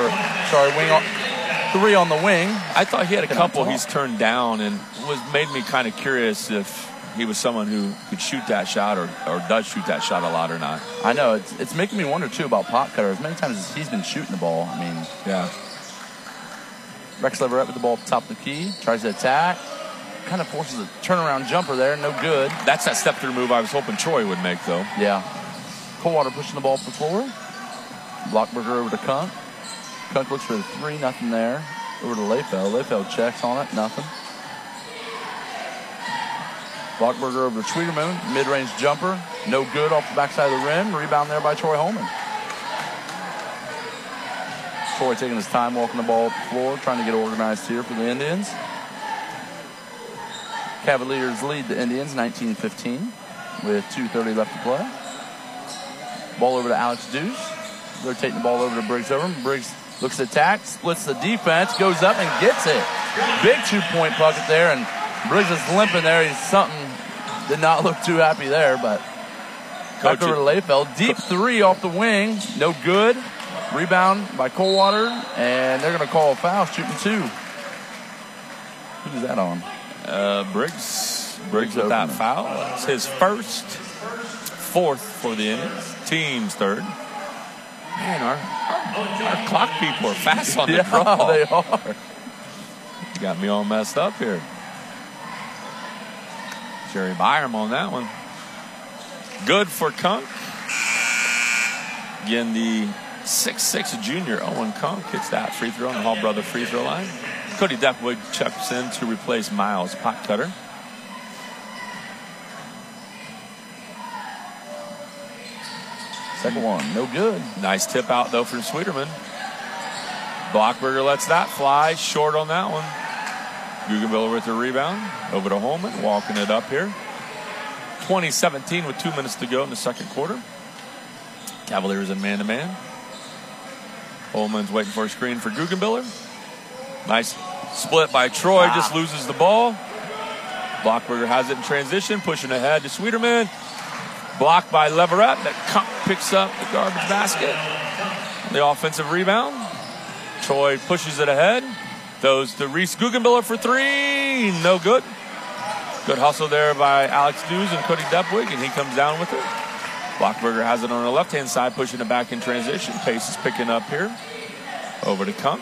three on the wing. I thought he had a couple he's turned down, and made me kind of curious if he was someone who could shoot that shot or does shoot that shot a lot or not. I know. It's making me wonder, too, about Pot Cutter. As many times as he's been shooting the ball, Yeah. Rex Leverett with the ball at the top of the key. Tries to attack. Kind of forces a turnaround jumper there. No good. That's that step-through move I was hoping Troy would make, though. Yeah. Coldwater pushing the ball up the floor. Blockberger over to Kunk. Kunk looks for the 3. Nothing there. Over to Layfeld. Layfeld checks on it. Nothing. Blockberger over to Schwieterman. Mid-range jumper. No good off the backside of the rim. Rebound there by Troy Holman. Troy taking his time walking the ball up the floor, trying to get organized here for the Indians. Cavaliers lead the Indians 19-15 with 2:30 left to play. Ball over to Alex Deuce. Rotating the ball over to Briggs over. Briggs looks to attack, splits the defense, goes up and gets it. Big 2-point bucket there, and Briggs is limping there. Did not look too happy there, but back over to Layfeld. Deep 3 off the wing. No good. Rebound by Coldwater, and they're going to call a foul, shooting 2. Who's that on? Briggs with that foul. It's his first, 4th for the Indians. Team's 3rd. Man, our clock people are fast on the draw. They are. Got me all messed up here. Jerry Byram on that one. Good for Kunk. Again, the 6'6" junior Owen Kunk hits that free throw on the Hall brother free throw line. Cody Deppwood checks in to replace Miles Potcutter. Second one, no good. Nice tip out, though, from Sweeterman. Blockberger lets that fly. Short on that one. Guggenbiller with the rebound. Over to Holman, walking it up here. 20-17 with 2 minutes to go in the second quarter. Cavaliers in man-to-man. Holman's waiting for a screen for Guggenbiller. Nice split by Troy. Just loses the ball. Blockberger has it in transition, pushing ahead to Sweeterman. Blocked by Leverett. That Kunk picks up the garbage basket. The offensive rebound. Troy pushes it ahead. Throws to Reese Guggenbiller for three. No good. Good hustle there by Alex Dews and Cody Deppwig, and he comes down with it. Blockberger has it on the left-hand side, pushing it back in transition. Pace is picking up here. Over to Kunk.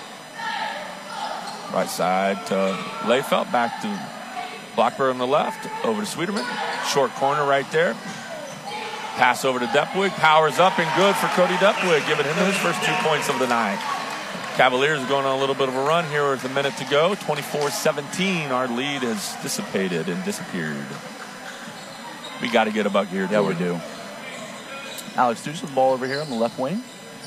Right side to Layfelt. Back to Blockberger on the left. Over to Sweeterman. Short corner right there. Pass over to Deppwig. Powers up and good for Cody Deppwig, giving him his first 2 points of the night. Cavaliers going on a little bit of a run here with a minute to go. 24-17. Our lead has dissipated and disappeared. We got to get a bucket here. Yeah, we do. Alex Dews with the ball over here on the left wing.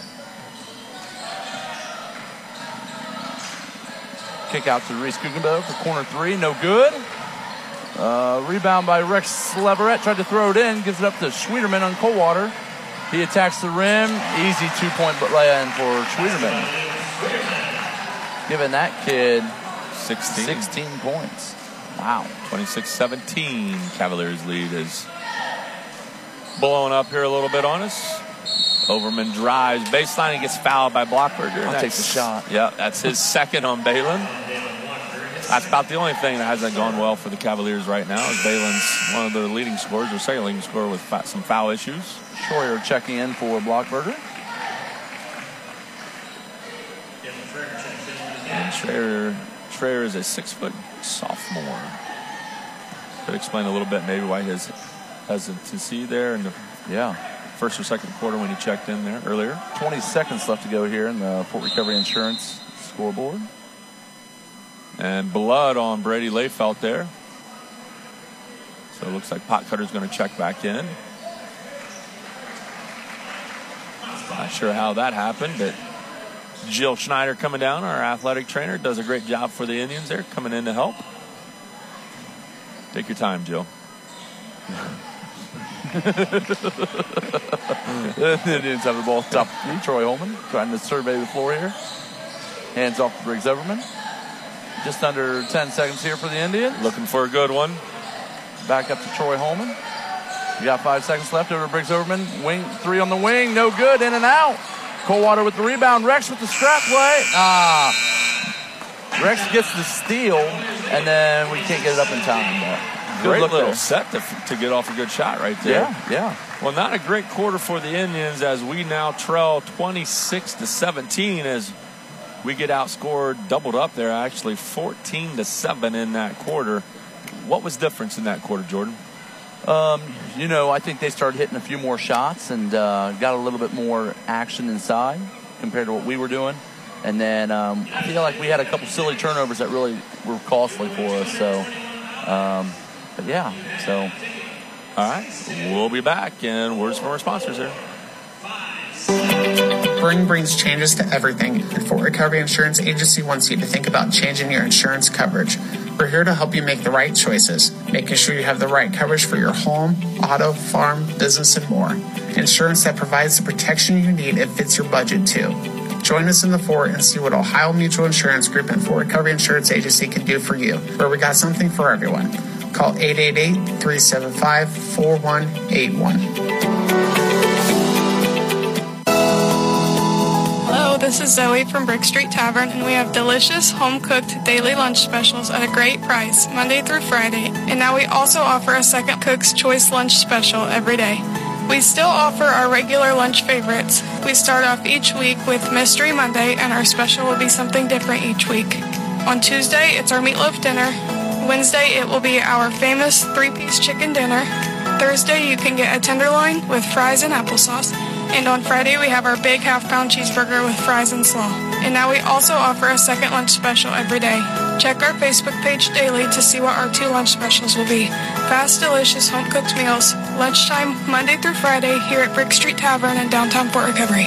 Kick out to Reese Guggenbiller for corner three. No good. Rebound by Rex Leverett. Tried to throw it in. Gives it up to Sweeterman on Coldwater. He attacks the rim. Easy 2-point lay-in for Sweeterman. Giving that kid 16 points. Wow. 26-17. Cavaliers lead is blowing up here a little bit on us. Overman drives baseline and gets fouled by Blockberger. I'll take the shot. Yeah, that's his second on Balin. That's about the only thing that hasn't gone well for the Cavaliers right now. Is Balin's one of their leading scorers, or second leading scorer with some foul issues. Schroyer checking in for Blockberger. And Schreier is a 6-foot sophomore. Could explain a little bit maybe why his hesitancy there in the first or second quarter when he checked in there earlier. 20 seconds left to go here in the Fort Recovery Insurance scoreboard. And blood on Brady Layfelt there. So it looks like Potcutter's going to check back in. Not sure how that happened, but Jill Schneider coming down, our athletic trainer, does a great job for the Indians there, coming in to help. Take your time, Jill. The Indians have the ball top three. Troy Holman trying to survey the floor here. Hands off to Briggs Overman. Just under 10 seconds here for the Indians. Looking for a good one. Back up to Troy Holman. We got 5 seconds left over to Briggs Overman. Wing three on the wing. No good. In and out. Coldwater with the rebound. Rex with the scrap play. Rex gets the steal, and then we can't get it up in time. Great little set to get off a good shot right there. Yeah. Well, not a great quarter for the Indians as we now trail 26-17 as we get outscored, doubled up there, actually 14-7 in that quarter. What was different in that quarter, Jordan? I think they started hitting a few more shots and got a little bit more action inside compared to what we were doing. And then I feel like we had a couple silly turnovers that really were costly for us. So, all right, we'll be back. And words from our sponsors here. Spring brings changes to everything, and Fort Recovery Insurance Agency wants you to think about changing your insurance coverage. We're here to help you make the right choices, making sure you have the right coverage for your home, auto, farm, business, and more. Insurance that provides the protection you need and fits your budget too. Join us in the Fort and see what Ohio Mutual Insurance Group and Fort Recovery Insurance Agency can do for you, where we got something for everyone. Call 888-375-4181. This is Zoe from Brick Street Tavern, and we have delicious home-cooked daily lunch specials at a great price, Monday through Friday. And now we also offer a second Cook's Choice lunch special every day. We still offer our regular lunch favorites. We start off each week with Mystery Monday, and our special will be something different each week. On Tuesday, it's our meatloaf dinner. Wednesday, it will be our famous 3-piece chicken dinner. Thursday, you can get a tenderloin with fries and applesauce. And on Friday, we have our big half-pound cheeseburger with fries and slaw. And now we also offer a second lunch special every day. Check our Facebook page daily to see what our 2 lunch specials will be. Fast, delicious, home-cooked meals. Lunchtime, Monday through Friday, here at Brick Street Tavern in downtown Fort Recovery.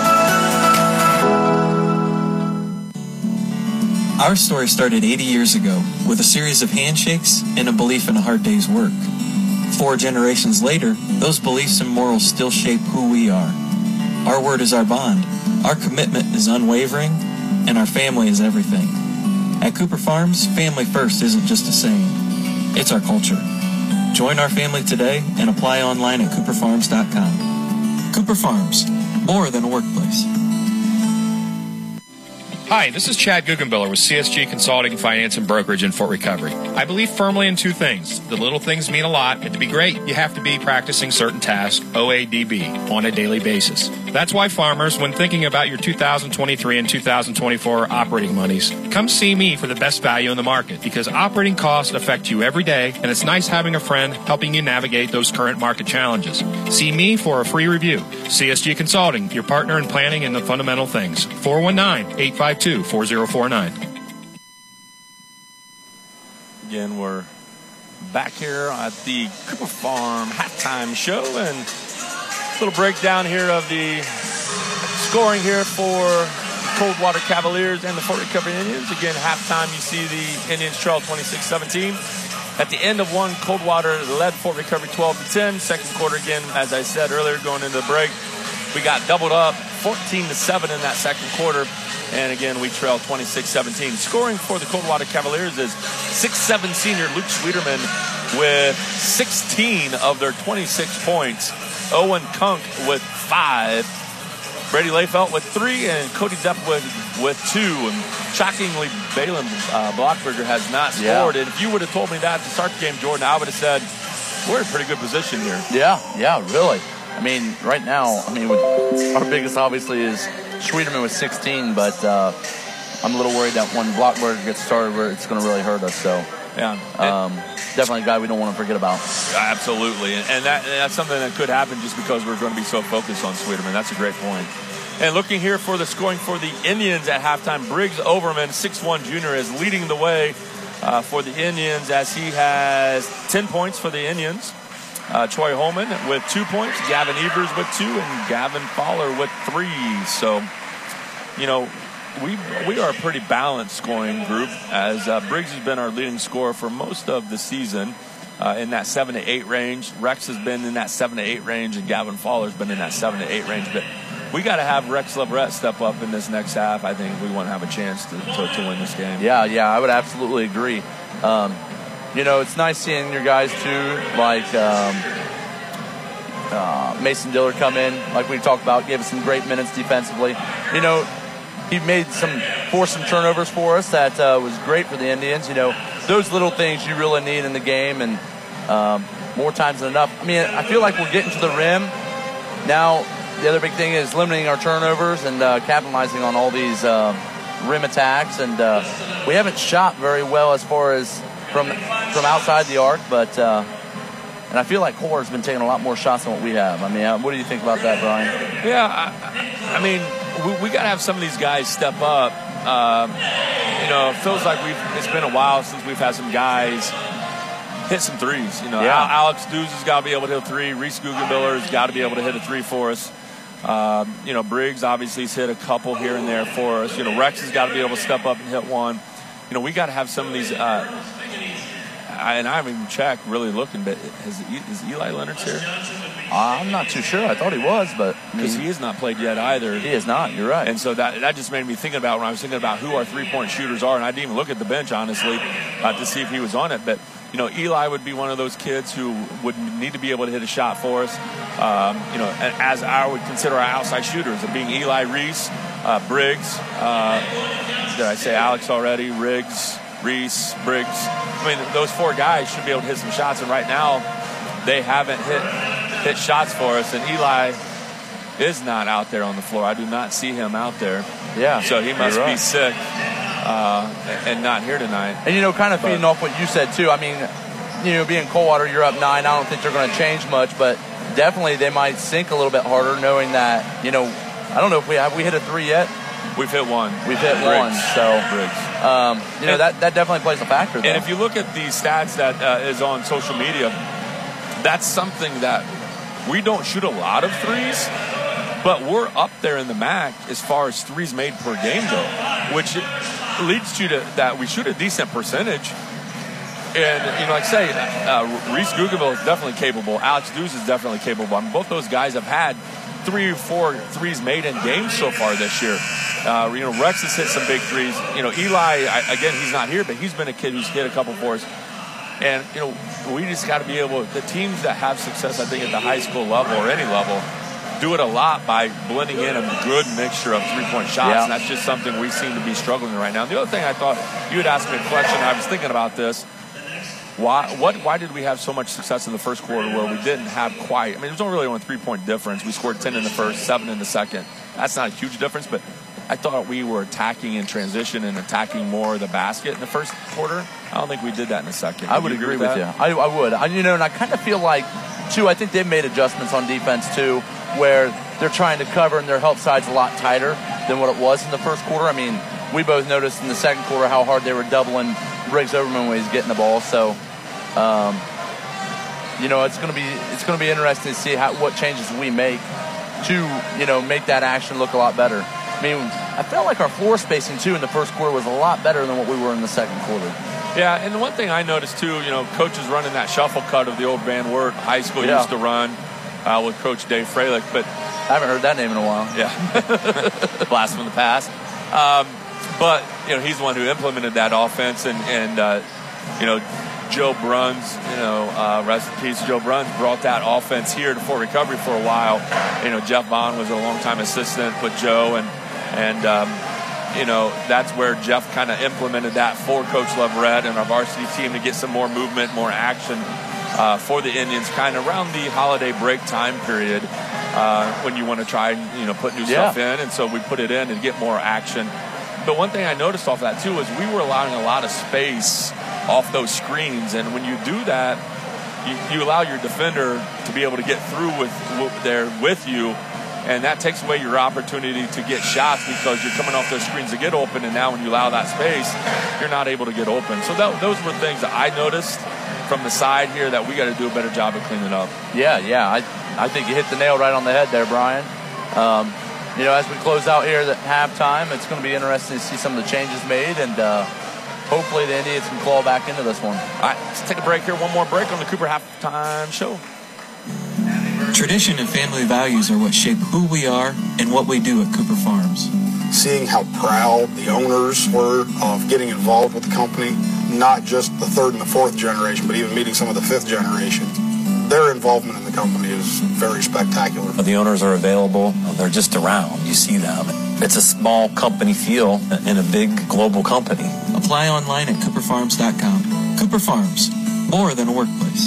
Our story started 80 years ago with a series of handshakes and a belief in a hard day's work. 4 generations later, those beliefs and morals still shape who we are. Our word is our bond. Our commitment is unwavering, and our family is everything. At Cooper Farms, family first isn't just a saying. It's our culture. Join our family today and apply online at cooperfarms.com. Cooper Farms, more than a workplace. Hi, this is Chad Guggenbiller with CSG Consulting, Finance, and Brokerage in Fort Recovery. I believe firmly in 2 things. The little things mean a lot, and to be great, you have to be practicing certain tasks, OADB, on a daily basis. That's why farmers, when thinking about your 2023 and 2024 operating monies, come see me for the best value in the market, because operating costs affect you every day, and it's nice having a friend helping you navigate those current market challenges. See me for a free review. CSG Consulting, your partner in planning and the fundamental things. 419-852-4049. Again, we're back here at the Cooper Farm halftime show, and a little breakdown here of the scoring here for Coldwater Cavaliers and the Fort Recovery Indians. Again, halftime, you see the Indians trail 26-17. At the end of one, Coldwater led Fort Recovery 12-10. Second quarter, again, as I said earlier, going into the break, we got doubled up 14-7 in that second quarter. And again, we trail 26-17. Scoring for the Coldwater Cavaliers is 6'7" senior Luke Sweeterman with 16 of their 26 points. Owen Kunk with 5. Brady Layfelt with 3, and Cody Depp with 2. And shockingly, Balin Blockberger has not scored. And if you would have told me that to start the game, Jordan, I would have said, we're in a pretty good position here. Yeah, really. I mean, right now, our biggest obviously is Schwederman with 16, but I'm a little worried that when Blockberger gets started, it's going to really hurt us. So, definitely a guy we don't want to forget about. Absolutely, and that's something that could happen just because we're going to be so focused on Schwederman. That's a great point. And looking here for the scoring for the Indians at halftime, Briggs Overman, 6'1" junior, is leading the way for the Indians as he has 10 points for the Indians. Troy Holman with 2 points, Gavin Evers with 2, and Gavin Fowler with 3. So, we are a pretty balanced scoring group, as Briggs has been our leading scorer for most of the season in that 7 to 8 range. Rex has been in that 7 to 8 range, and Gavin Fowler's been in that 7 to 8 range. But we got to have Rex Leverett step up in this next half. I think we want to have a chance to win this game. Yeah, I would absolutely agree. It's nice seeing your guys too, like Mason Dillard come in, like we talked about, gave us some great minutes defensively. He forced some turnovers for us that was great for the Indians. Those little things you really need in the game, and more times than enough. I feel like we're getting to the rim. Now, the other big thing is limiting our turnovers and capitalizing on all these rim attacks. And we haven't shot very well as far as from outside the arc, but and I feel like Kohler's been taking a lot more shots than what we have. What do you think about that, Brian? Yeah, we got to have some of these guys step up. It feels like it's been a while since we've had some guys hit some threes. Alex Dews has got to be able to hit a 3. Reese Guggenbiller has got to be able to hit a 3 for us. Briggs obviously has hit a couple here and there for us. Rex has got to be able to step up and hit 1. We got to have some of these. And I haven't even checked, really looking, but is Eli Leonard's here? I'm not too sure. I thought he was, but because he has not played yet either. He has not. You're right. And so that just made me thinking about when I was thinking about who our 3-point shooters are, and I didn't even look at the bench honestly to see if he was on it. But Eli would be one of those kids who would need to be able to hit a shot for us. As I would consider our outside shooters, being Eli, Reese, Briggs. Did I say Alex already? Riggs, Reese, Briggs. Those 4 guys should be able to hit some shots, and right now they haven't hit shots for us. And Eli is not out there on the floor. I do not see him out there. Yeah. So he must be sick and not here tonight. And kind of feeding off what you said too. Being Coldwater, you're up 9. I don't think they're going to change much, but definitely they might sink a little bit harder, knowing that, I don't know if we hit a 3 yet. We've hit one. We've hit one. So, that definitely plays a factor, though. And if you look at the stats that is on social media, that's something that we don't shoot a lot of threes, but we're up there in the MAC as far as threes made per game go, which leads you to that we shoot a decent percentage. And, like I say, Reese Guggenville is definitely capable. Alex Dews is definitely capable. I mean, both those guys have had 3 or 4 threes made in games so far this year. Rex has hit some big threes. Eli, again, he's not here, but he's been a kid who's hit a couple for us. And, we just got to be able, the teams that have success, I think, at the high school level or any level, do it a lot by blending in a good mixture of three-point shots. Yeah. And that's just something we seem to be struggling right now. The other thing I thought, you had asked me a question, I was thinking about this. Why did we have so much success in the first quarter where we didn't have quite, there's only a 3-point difference. We scored 10 in the first, 7 in the second. That's not a huge difference, but I thought we were attacking in transition and attacking more of the basket in the first quarter. I don't think we did that in the second. I would agree with you. I would. And I kind of feel like, too, I think they've made adjustments on defense, too, where they're trying to cover and their help side's a lot tighter than what it was in the first quarter. We both noticed in the second quarter how hard they were doubling Briggs Overman when he's getting the ball. So, it's going to be interesting to see what changes we make to make that action look a lot better. I felt like our floor spacing too in the first quarter was a lot better than what we were in the second quarter. Yeah, and the one thing I noticed too, coaches running that shuffle cut of the old Van Wert high school used to run with Coach Dave Freilich, but I haven't heard that name in a while. Yeah, blast from the past. But he's the one who implemented that offense, and Joe Bruns, rest in peace, Joe Bruns brought that offense here to Fort Recovery for a while. Jeff Bond was a longtime assistant with Joe, and that's where Jeff kind of implemented that for Coach Leverett and our varsity team to get some more movement, more action for the Indians, kind of around the holiday break time period when you want to try and put new stuff in, and so we put it in and get more action. But one thing I noticed off that too is we were allowing a lot of space off those screens, and when you do that, you allow your defender to be able to get through with you, and that takes away your opportunity to get shots because you're coming off those screens to get open, and now when you allow that space, you're not able to get open. So those were things that I noticed from the side here that we got to do a better job of cleaning up. Yeah, I think you hit the nail right on the head there, Brian. As we close out here at halftime, it's going to be interesting to see some of the changes made, and hopefully the Indians can claw back into this one. All right, let's take a break here. One more break on the Cooper Halftime Show. Tradition and family values are what shape who we are and what we do at Cooper Farms. Seeing how proud the owners were of getting involved with the company, not just the third and the fourth generation, but even meeting some of the fifth generation. Their involvement in the company is very spectacular. The owners are available. They're just around. You see them. It's a small company feel in a big global company. Apply online at cooperfarms.com. Cooper Farms, more than a workplace.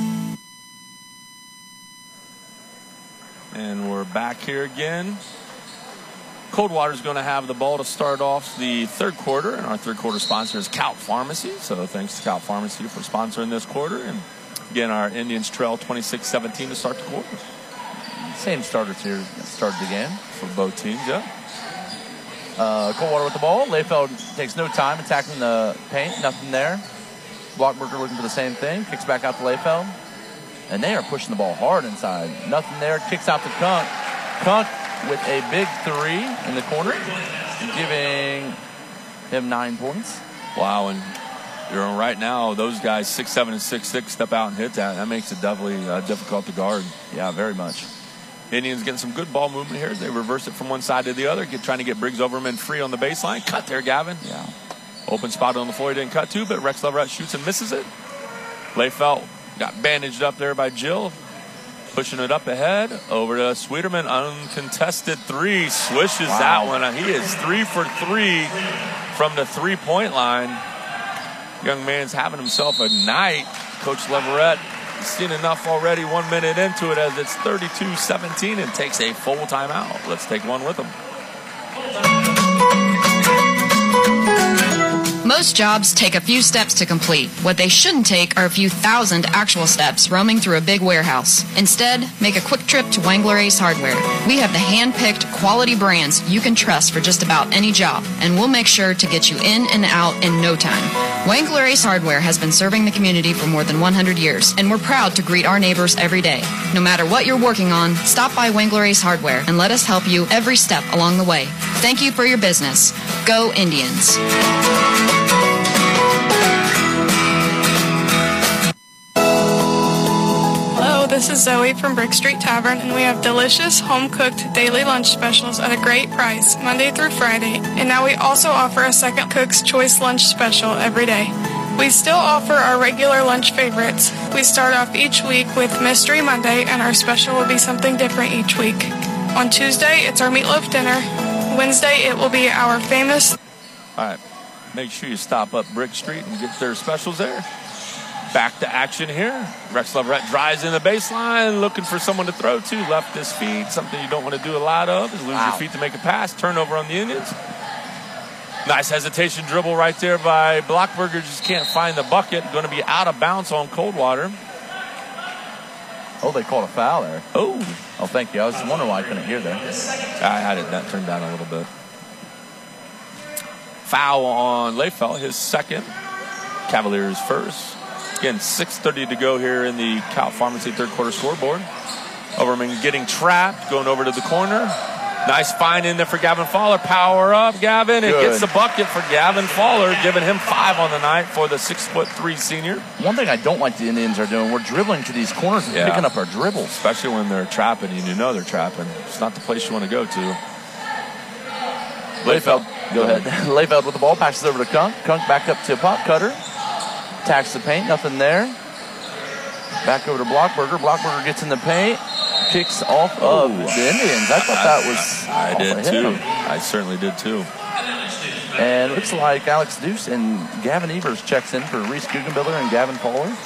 And we're back here again. Coldwater's going to have the ball to start off the third quarter, and our third quarter sponsor is Cout Pharmacy. So thanks to Cout Pharmacy for sponsoring this quarter. And again, our Indians trail 26-17 to start the quarter. Same starters here started the game for both teams, yeah. Coldwater with the ball. Layfeld takes no time attacking the paint. Nothing there. Blockberger looking for the same thing. Kicks back out to Layfeld. And they are pushing the ball hard inside. Nothing there. Kicks out to Kunk. Kunk with a big three in the corner, giving him 9 points. Wow, and right now, those guys, 6'7" and 6'6", step out and hit that. That makes it definitely difficult to guard. Yeah, very much. Indians getting some good ball movement here. They reverse it from one side to the other, trying to get Briggs Overman free on the baseline. Cut there, Gavin. Yeah. Open spot on the floor he didn't cut to, but Rex Leverett shoots and misses it. Layfeld got bandaged up there by Jill. Pushing it up ahead, over to Sweeterman, uncontested three, swishes that one. He is 3 for 3 from the three-point line. Young man's having himself a night. Coach Leverett has seen enough already 1 minute into it as it's 32-17 and takes a full timeout. Let's take one with him. Most jobs take a few steps to complete. What they shouldn't take are a few thousand actual steps roaming through a big warehouse. Instead, make a quick trip to Wangler Ace Hardware. We have the hand-picked quality brands you can trust for just about any job, and we'll make sure to get you in and out in no time. Wangler Ace Hardware has been serving the community for more than 100 years, and we're proud to greet our neighbors every day. No matter what you're working on, stop by Wangler Ace Hardware and let us help you every step along the way. Thank you for your business. Go Indians. This is Zoe from Brick Street Tavern, and we have delicious home-cooked daily lunch specials at a great price, Monday through Friday. And now we also offer a second Cook's Choice lunch special every day. We still offer our regular lunch favorites. We start off each week with Mystery Monday, and our special will be something different each week. On Tuesday, it's our meatloaf dinner. Wednesday, it will be our famous... All right, make sure you stop up Brick Street and get their specials there. Back to action here. Rex Leverett drives in the baseline, looking for someone to throw to. Left his feet. Something you don't want to do a lot of is lose your feet to make a pass. Turnover on the Indians. Nice hesitation dribble right there by Blockberger. Just can't find the bucket. Going to be out of bounds on Coldwater. Oh, they called a foul there. Oh, thank you. I was wondering why I couldn't hear there. I had it that turned down a little bit. Foul on Leifeld, his second. Cavaliers first. Again, 6:30 to go here in the Cal Pharmacy third quarter scoreboard. Overman getting trapped, going over to the corner. Nice find in there for Gavin Fowler. Power up, Gavin. It gets the bucket for Gavin Fowler, giving him 5 on the night for the 6'3" senior. One thing I don't like the Indians are doing, we're dribbling to these corners and picking up our dribbles. Especially when they're trapping and you know they're trapping. It's not the place you want to go to. Leifeld, go ahead. Leifeld with the ball, passes over to Kunk. Kunk back up to Pop Cutter. Attacks the paint, nothing there. Back over to Blockberger. Blockberger gets in the paint, kicks off of the Indians. I thought that was. I did too. I certainly did too. And it looks like Alex Deuce and Gavin Evers checks in for Reese Guggenbiller and Gavin Fowler.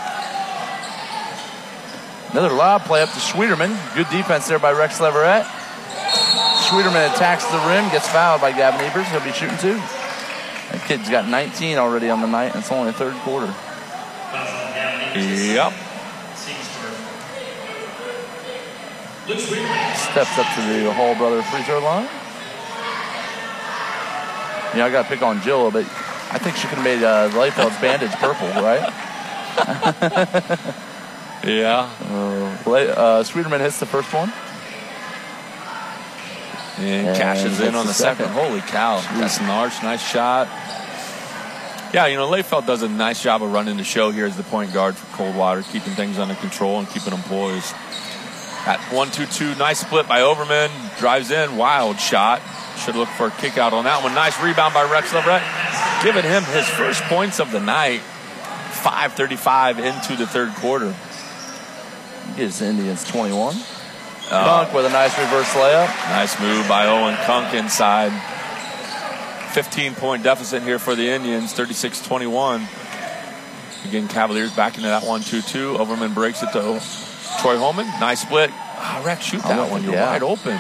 Another lob play up to Schwederman. Good defense there by Rex Leverett. Schwederman attacks the rim, gets fouled by Gavin Evers. He'll be shooting too. That kid's got 19 already on the night, and it's only the third quarter. Yep. Steps up to the Hall brother free throw line. I got to pick on Jill a bit. I think she could have made Leifeld's bandage purple, right? Yeah. Schwederman hits the first one. And cashes in on the second. Holy cow. That's an arch. Nice shot. Yeah, Leifeld does a nice job of running the show here as the point guard for Coldwater, keeping things under control and keeping them poised. At 1-2-2, nice split by Overman. Drives in, wild shot. Should look for a kick out on that one. Nice rebound by Rex Leverett, giving him his first points of the night. 5:35 into the third quarter. Gives the Indians 21. Kunk with a nice reverse layup. Nice move by Owen Kunk inside. 15-point deficit here for the Indians, 36-21. Again, Cavaliers back into that 1-2-2. Overman breaks it to Troy Holman. Nice split. Rex, shoot that one. You're wide open.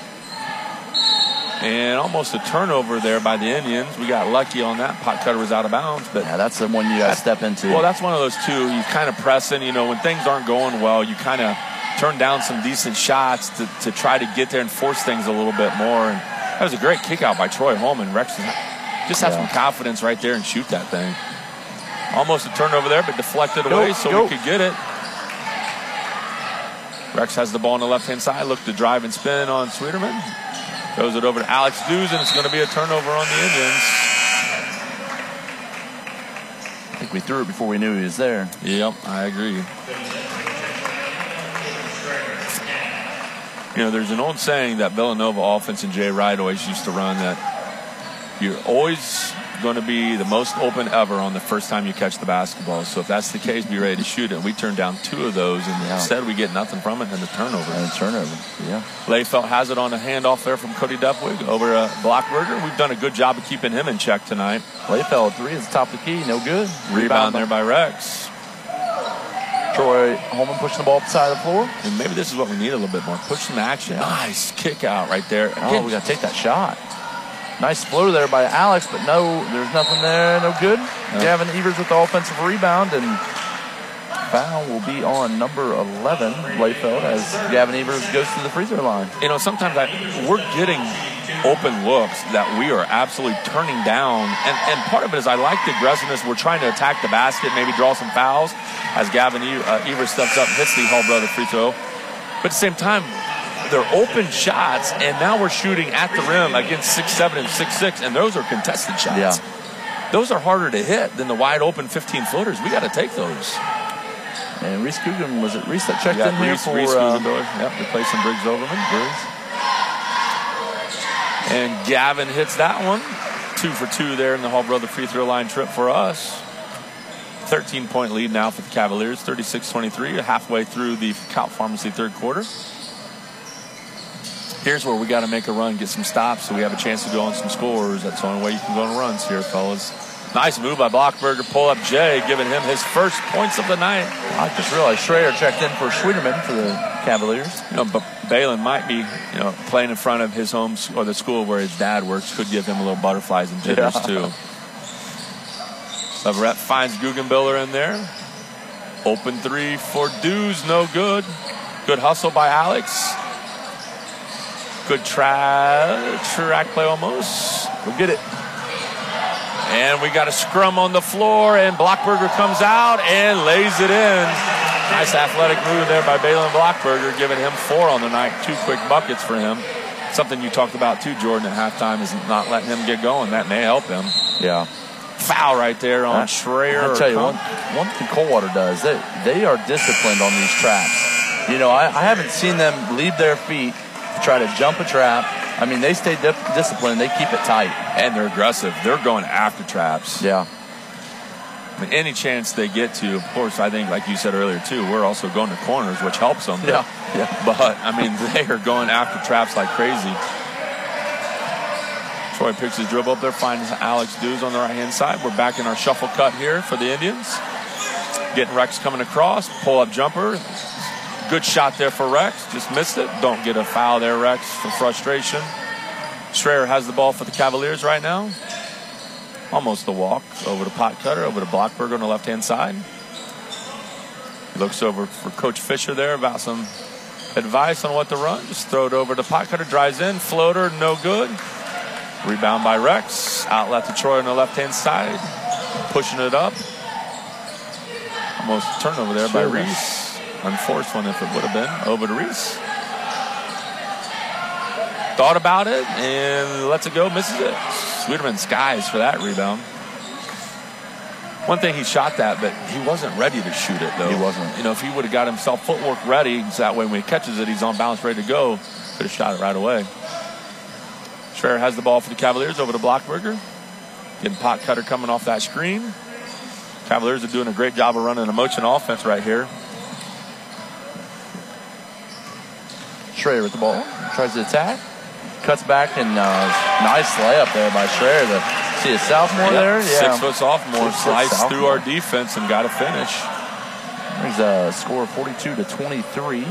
And almost a turnover there by the Indians. We got lucky on that. Pot Cutter was out of bounds. But that's the one you got to step into. Well, that's one of those two. You kind of pressing. When things aren't going well, you kind of turn down some decent shots to try to get there and force things a little bit more. And that was a great kick out by Troy Holman. Rex just have some confidence right there and shoot that thing. Almost a turnover there, but deflected away so we could get it. Rex has the ball on the left-hand side. Look to drive and spin on Schwederman. Throws it over to Alex Dews, and it's going to be a turnover on the Indians. I think we threw it before we knew he was there. Yep, I agree. There's an old saying that Villanova offense and Jay Wright always used to run, that you're always going to be the most open ever on the first time you catch the basketball. So if that's the case, be ready to shoot it. We turned down 2 of those, and instead we get nothing from it, and a turnover. Yeah. Leifeld has it on a handoff there from Cody Duffwig over Blockberger. We've done a good job of keeping him in check tonight. Leifeld 3 is the top of the key, no good. Rebound there by Rex. Troy Holman pushing the ball up the side of the floor. And maybe this is what we need a little bit more. Push some action. Nice kick out right there. Again, we got to take that shot. Nice floater there by Alex, but no, there's nothing there. No good. No. Gavin Evers with the offensive rebound, and foul will be on number 11, Blayfeld, as Gavin Evers goes to the free throw line. You know, sometimes we're getting open looks that we are absolutely turning down. And part of it is I like the aggressiveness. We're trying to attack the basket, maybe draw some fouls as Gavin Evers steps up and hits the Hall brother free throw. But at the same time, they're open shots, and now we're shooting at the rim against 6'7" and 6'6", and those are contested shots. Yeah. Those are harder to hit than the wide open 15 footers. We got to take those. And Reese Coogan, was it Reese that checked in here for Reese Guggenbiller? Yep, replacing Briggs Overman. And Gavin hits that one. 2 for 2 there in the Hall brother free throw line trip for us. 13-point lead now for the Cavaliers, 36-23, halfway through the Cout Pharmacy third quarter. Here's where we got to make a run, get some stops, so we have a chance to go on some scores. That's the only way you can go on runs here, fellas. Nice move by Blockberger. Pull up Jay, giving him his first points of the night. I just realized Schrader checked in for Schwieterman for the Cavaliers. You know, but Balin might be, playing in front of his home or the school where his dad works. Could give him a little butterflies and jitters too. Leverett finds Guggenbiller in there. Open three for Dews, no good. Good hustle by Alex. Good track play almost. We'll get it. And we got a scrum on the floor, and Blockberger comes out and lays it in. Nice athletic move there by Balin Blockberger, giving him 4 on the night. 2 quick buckets for him. Something you talked about too, Jordan, at halftime, is not letting him get going. That may help him. Yeah. Foul right there on Schreier. I'll tell you, one thing Coldwater does, they are disciplined on these traps. You know, I haven't seen them leave their feet to try to jump a trap. I mean, they stay disciplined. They keep it tight. And they're aggressive. They're going after traps. Yeah. I mean, any chance they get to, of course, I think, like you said earlier, too, we're also going to corners, which helps them. Yeah. But, I mean, they are going after traps like crazy. Troy picks his dribble up there, finds Alex Dews on the right-hand side. We're back in our shuffle cut here for the Indians. Getting Rex coming across. Pull-up jumper. Good shot there for Rex. Just missed it. Don't get a foul there, Rex, for frustration. Schreier has the ball for the Cavaliers right now. Almost the walk. Over to Potcutter, over to Blockberger on the left-hand side. He looks over for Coach Fisher there about some advice on what to run. Just throw it over to Potcutter. Drives in. Floater, no good. Rebound by Rex. Outlet to Troy on the left-hand side. Pushing it up. Almost turnover there by Reese. Unforced one if it would have been. Over to Reese. Thought about it and lets it go. Misses it. Schwieterman skies for that rebound. One thing he shot that, but he wasn't ready to shoot it, though. He wasn't. You know, if he would have got himself footwork ready, so that way when he catches it, he's on balance, ready to go, could have shot it right away. Schreier has the ball for the Cavaliers over to Blockberger. Getting Potcutter coming off that screen. Cavaliers are doing a great job of running a motion offense right here. Schreier with the ball. Tries to attack. Cuts back, and nice layup there by Schreier. See a sophomore there? Yeah. 6-foot sophomore. Sliced through our defense and got a finish. There's a score of 42-23.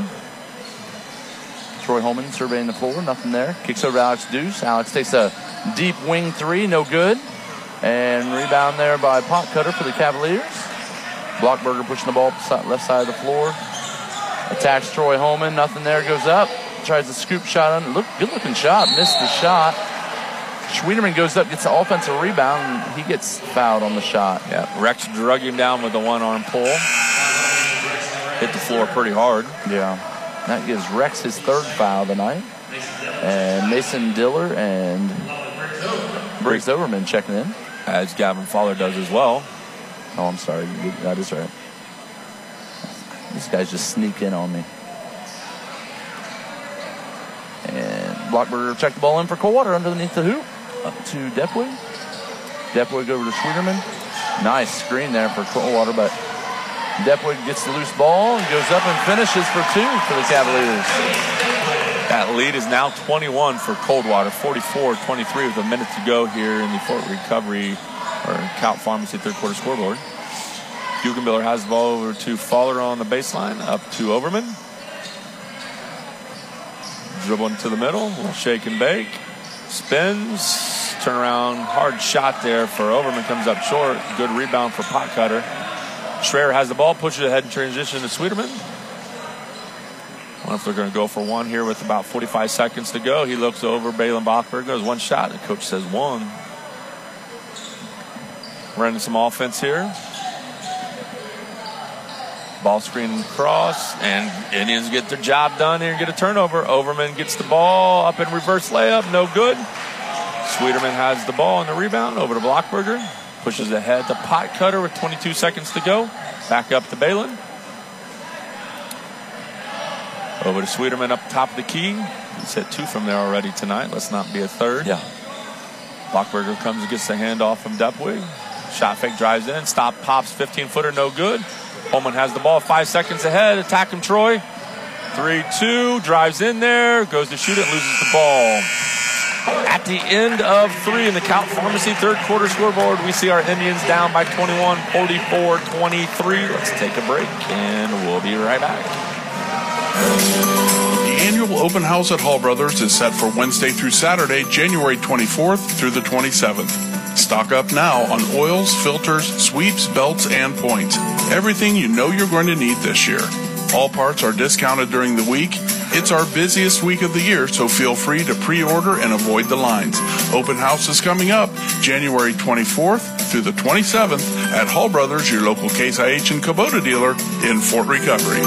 Troy Holman surveying the floor. Nothing there. Kicks over to Alex Dews. Alex takes a deep wing 3. No good. And rebound there by Potcutter for the Cavaliers. Blockberger pushing the ball left side of the floor. Attacks Troy Holman. Nothing there. Goes up. Tries the scoop shot. Good looking shot. Missed the shot. Schwieterman goes up, gets the offensive rebound, and he gets fouled on the shot. Yeah, Rex drug him down with the one-arm pull. Hit the floor pretty hard. Yeah. That gives Rex his 3rd foul of the night. And Mason Diller and Briggs Overman checking in. As Gavin Fowler does as well. Oh, I'm sorry. That is right. These guys just sneak in on me. And Blockberger checked the ball in for Coldwater underneath the hoop. Up to Depwig. Depwig over to Schwieterman. Nice screen there for Coldwater, but Depwig gets the loose ball and goes up and finishes for 2 for the Cavaliers. That lead is now 21 for Coldwater, 44-23 with a minute to go here in the Fort Recovery or Cout Pharmacy third quarter scoreboard. Guggenbiller has the ball over to Fowler on the baseline, up to Overman. Dribbling to the middle, little shake and bake. Spins, turnaround, hard shot there for Overman, comes up short. Good rebound for Potcutter. Schreier has the ball, pushes ahead in transition to Sweeterman. I wonder if they're going to go for one here with about 45 seconds to go. He looks over, Balin Bachberg goes one shot, and the coach says one. Running some offense here. Ball screen cross, and Indians get their job done here and get a turnover. Overman gets the ball up in reverse layup, no good. Sweeterman has the ball on the rebound, over to Blockberger. Pushes ahead to Potcutter with 22 seconds to go. Back up to Balin. Over to Sweeterman up top of the key. He's hit 2 from there already tonight. Let's not be a third. Yeah. Blockberger comes and gets the handoff from Depwig. Shot fake, drives in. Stop, pops, 15-footer, no good. Holman has the ball 5 seconds ahead. Attack him, Troy. 3-2, drives in there, goes to shoot it, loses the ball. At the end of 3 in the Count Pharmacy third quarter scoreboard, we see our Indians down by 21, 44-23. Let's take a break, and we'll be right back. The annual open house at Hall Brothers is set for Wednesday through Saturday, January 24th through the 27th. Stock up now on oils, filters, sweeps, belts, and points. Everything you know you're going to need this year. All parts are discounted during the week. It's our busiest week of the year, so feel free to pre-order and avoid the lines. Open house is coming up January 24th through the 27th at Hall Brothers, your local Case IH and Kubota dealer in Fort Recovery.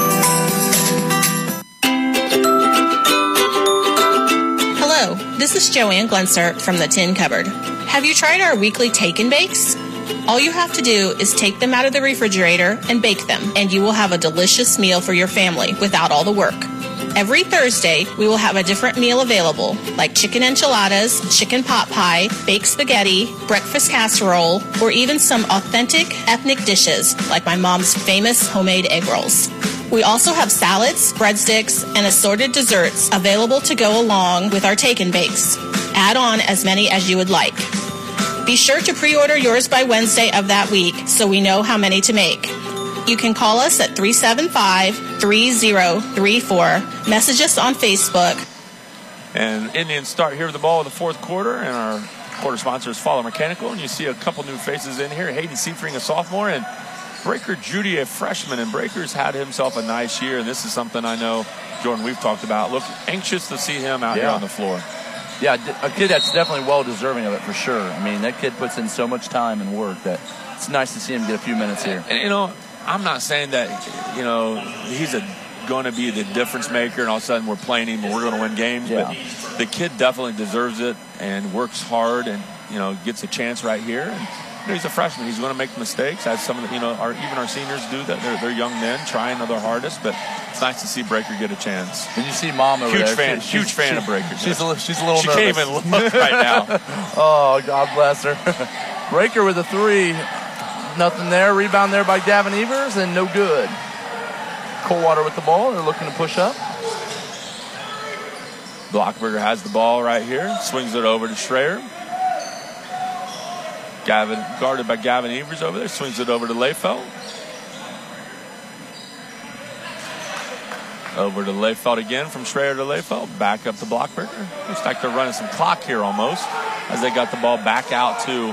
Hello, this is Joanne Glenser from the Tin Cupboard. Have you tried our weekly take and bakes? All you have to do is take them out of the refrigerator and bake them, and you will have a delicious meal for your family without all the work. Every Thursday, we will have a different meal available, like chicken enchiladas, chicken pot pie, baked spaghetti, breakfast casserole, or even some authentic ethnic dishes, like my mom's famous homemade egg rolls. We also have salads, breadsticks, and assorted desserts available to go along with our take and bakes. Add on as many as you would like. Be sure to pre-order yours by Wednesday of that week so we know how many to make. You can call us at 375-3034, message us on Facebook. And Indians start here with the ball in the fourth quarter, and our quarter sponsor is Fowler Mechanical. And you see a couple new faces in here. Hayden Seifring, a sophomore, and Breaker Judy, a freshman. And Breaker's had himself a nice year, and this is something I know, Jordan, we've talked about. Look, anxious to see him out here on the floor. Yeah, a kid that's definitely well-deserving of it for sure. I mean, that kid puts in so much time and work that it's nice to see him get a few minutes here. And, you know, I'm not saying that, you know, he's going to be the difference maker and all of a sudden we're playing him and we're going to win games. Yeah. But the kid definitely deserves it and works hard and, you know, gets a chance right here. And, you know, he's a freshman. He's going to make mistakes, as some of the, you know, even our seniors do. That they're young men trying their hardest, but it's nice to see Breaker get a chance. And you see Mom over huge there. Huge fan of Breaker. She's a little she nervous. She can't even look right now. Oh, God bless her. Breaker with a 3. Nothing there. Rebound there by Gavin Evers, and no good. Coldwater with the ball. They're looking to push up. Blockberger has the ball right here. Swings it over to Schreier. Guarded by Gavin Evers over there. Swings it over to Leifeld. Over to Leifeld again, from Schreier to Leifeld. Back up to Blockberger. Looks like they're running some clock here almost, as they got the ball back out to.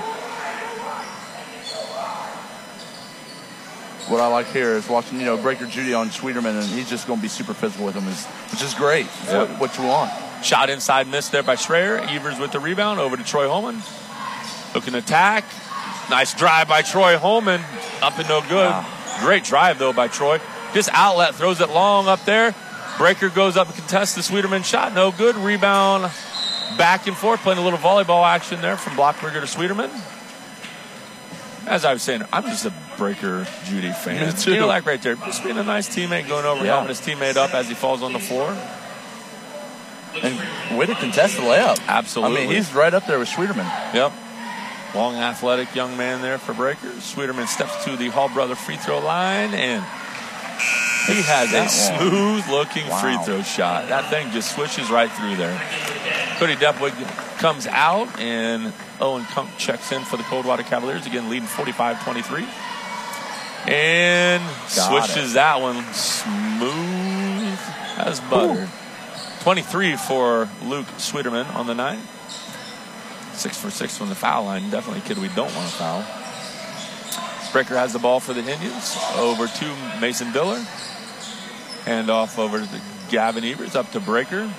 What I like here is watching, you know, Breaker Judy on Sweeterman, and he's just going to be super physical with him, which is great. It's what you want. Shot inside, missed there by Schreier. Evers with the rebound, over to Troy Holman. Looking to attack. Nice drive by Troy Holman. Up and no good. Wow. Great drive, though, by Troy. Just outlet, throws it long up there. Breaker goes up and contests the Sweeterman shot. No good. Rebound back and forth. Playing a little volleyball action there from Blockberger to Sweeterman. As I was saying, I'm just a Breaker Judy fan. Me too. You know, like right there, just being a nice teammate, going over, helping his teammate up as he falls on the floor. And way to contest the layup. Absolutely. I mean, he's right up there with Sweeterman. Yep. Long, athletic young man there for Breaker. Sweeterman steps to the Hall brother free throw line, and he has a smooth-looking free throw shot. That thing just swishes right through there. Cody Depwig comes out, and Owen Kunk checks in for the Coldwater Cavaliers, again leading 45-23. And swishes that one smooth as butter. 23 for Luke Sweeterman on the night. 6 for 6 from the foul line. Definitely a kid we don't want to foul. Breaker has the ball for the Indians. Over to Mason Diller. Hand off over to Gavin Evers. Up to Breaker.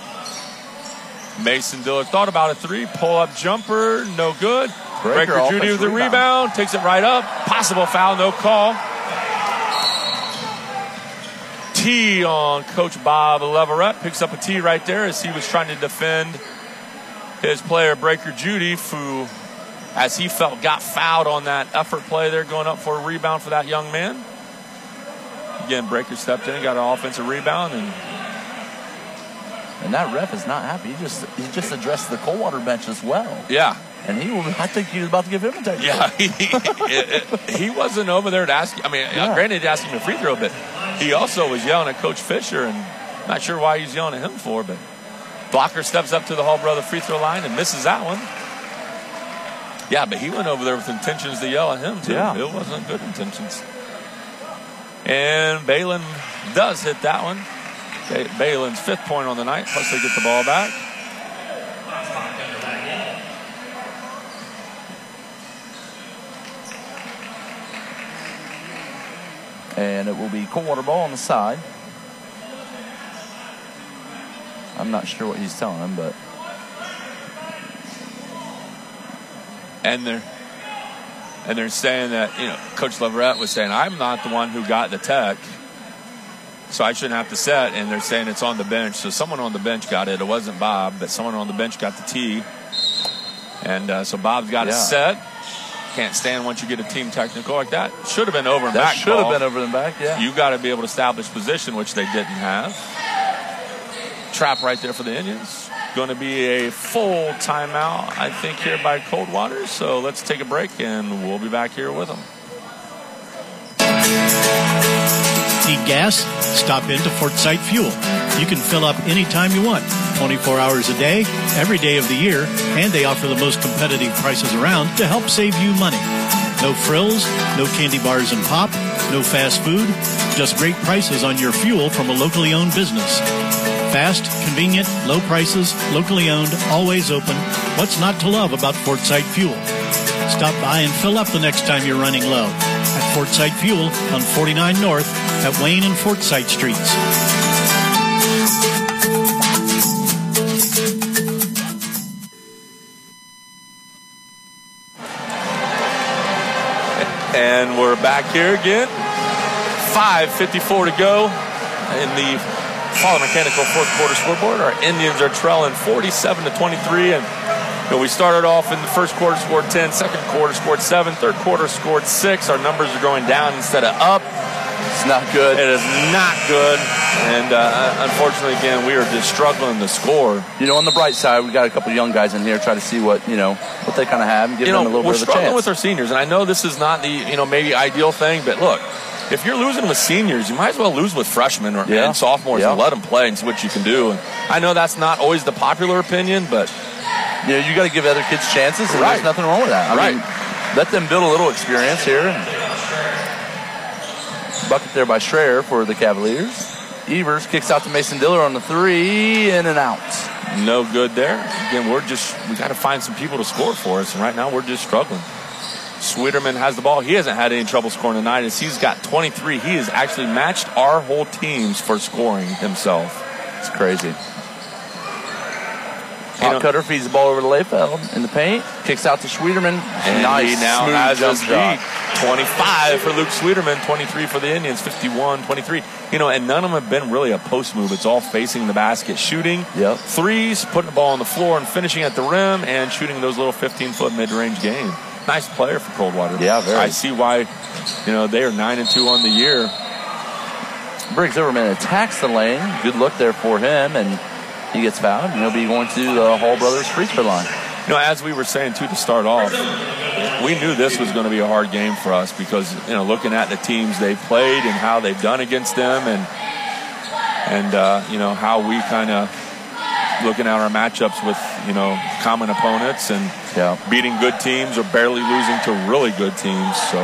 Mason Diller thought about a three. Pull-up jumper. No good. Breaker Judy with the rebound. Takes it right up. Possible foul. No call. Tee on Coach Bob Leverett. Picks up a tee right there as he was trying to defend his player, Breaker Judy, who, as he felt, got fouled on that effort play there, going up for a rebound for that young man. Again, Breaker stepped in, got an offensive rebound, and that ref is not happy. He just addressed the Coldwater bench as well. Yeah. And I think he was about to give him a technical. Yeah, he wasn't over there to ask. Granted, he asked him a free throw, but he also was yelling at Coach Fisher, and not sure why he's yelling at him for. But Blocker steps up to the Hall Brother free throw line and misses that one. Yeah, but he went over there with intentions to yell at him too. Yeah. It wasn't good intentions. And Balin does hit that one. Balin's 5th point on the night. Plus they get the ball back. And it will be Coldwater ball on the side. I'm not sure what he's telling him, but. And they're saying that, Coach Leverett was saying, I'm not the one who got the tech, so I shouldn't have to set. And they're saying it's on the bench. So someone on the bench got it. It wasn't Bob, but someone on the bench got the tee. And so Bob's got it set. Can't stand once you get a team technical like that. Should have been over and back. That should have been over and back, yeah. You got to be able to establish position, which they didn't have. Trap right there for the Indians. Going to be a full timeout, I think, here by Coldwater. So let's take a break, and we'll be back here with them. Need gas? Stop into Fort Sight Fuel. You can fill up anytime you want, 24 hours a day, every day of the year, and they offer the most competitive prices around to help save you money. No frills, no candy bars and pop, no fast food, just great prices on your fuel from a locally owned business. Fast, convenient, low prices, locally owned, always open. What's not to love about Fort Sight Fuel? Stop by and fill up the next time you're running low at Fort Sight Fuel on 49 North at Wayne and Fort Sight Streets. And we're back here again. 5:54 to go in the Pollard Mechanical fourth quarter scoreboard. Our Indians are trailing 47-23, and we started off in the first quarter, scored 10, second quarter scored 7, third quarter scored 6. Our numbers are going down instead of up. It's not good. It is not good, and unfortunately, again, we are just struggling to score. On the bright side, we got a couple of young guys in here, try to see what they kind of have, and give them a little bit of a chance. We're struggling with our seniors, and I know this is not the maybe ideal thing, but look. If you're losing with seniors, you might as well lose with freshmen and sophomores and let them play and see what you can do. And I know that's not always the popular opinion, but you got to give other kids chances, and there's nothing wrong with that. I mean, let them build a little experience here. And bucket there by Schreier for the Cavaliers. Evers kicks out to Mason Diller on the three, in and out. No good there. Again, we got to find some people to score for us, and right now we're just struggling. Sweeterman has the ball. He hasn't had any trouble scoring tonight as he's got 23. He has actually matched our whole teams for scoring himself. It's crazy. Cutter feeds the ball over to Layfeld in the paint. Kicks out to Sweeterman. And nice. He now has his beat. 25 for Luke Sweeterman, 23 for the Indians, 51-23. And none of them have been really a post move. It's all facing the basket. Shooting threes, putting the ball on the floor and finishing at the rim and shooting those little 15-foot mid-range game. Nice player for Coldwater. Yeah, very. I see why, they are 9-2 on the year. Briggs Overman attacks the lane. Good look there for him, and he gets fouled. And he'll be going to the Hall Brothers free throw line. As we were saying, too, to start off, we knew this was going to be a hard game for us because, looking at the teams they've played and how they've done against them and how we kind of looking at our matchups with, common opponents and beating good teams or barely losing to really good teams. So,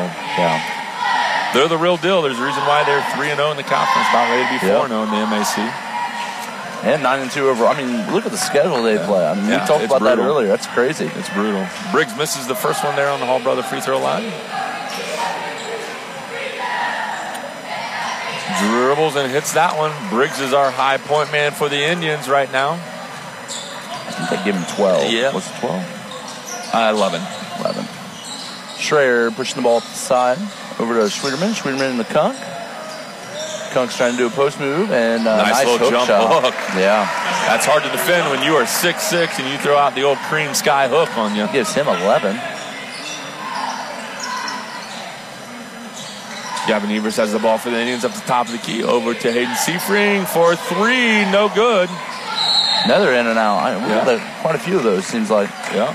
they're the real deal. There's a reason why they're 3-0 in the conference, about ready to be 4-0 in the MAC. And 9-2 overall. I mean, look at the schedule they play. I mean, we talked about that earlier. That's crazy. It's brutal. Briggs misses the first one there on the Hall Brother free throw line. Dribbles and hits that one. Briggs is our high point man for the Indians right now. I think they give him 12. Yeah. What's it, 12? 11. Schreier pushing the ball to the side. Over to Schwieterman. Schwieterman in the Kunk. Kunk's trying to do a post move. And nice little jump hook. Yeah. That's hard to defend when you are 6'6" and you throw out the old cream sky hook on you. Gives him 11. Gavin Evers has the ball for the Indians up the top of the key. Over to Hayden Seifring for 3. No good. Another in and out. Quite a few of those, seems like. Yeah.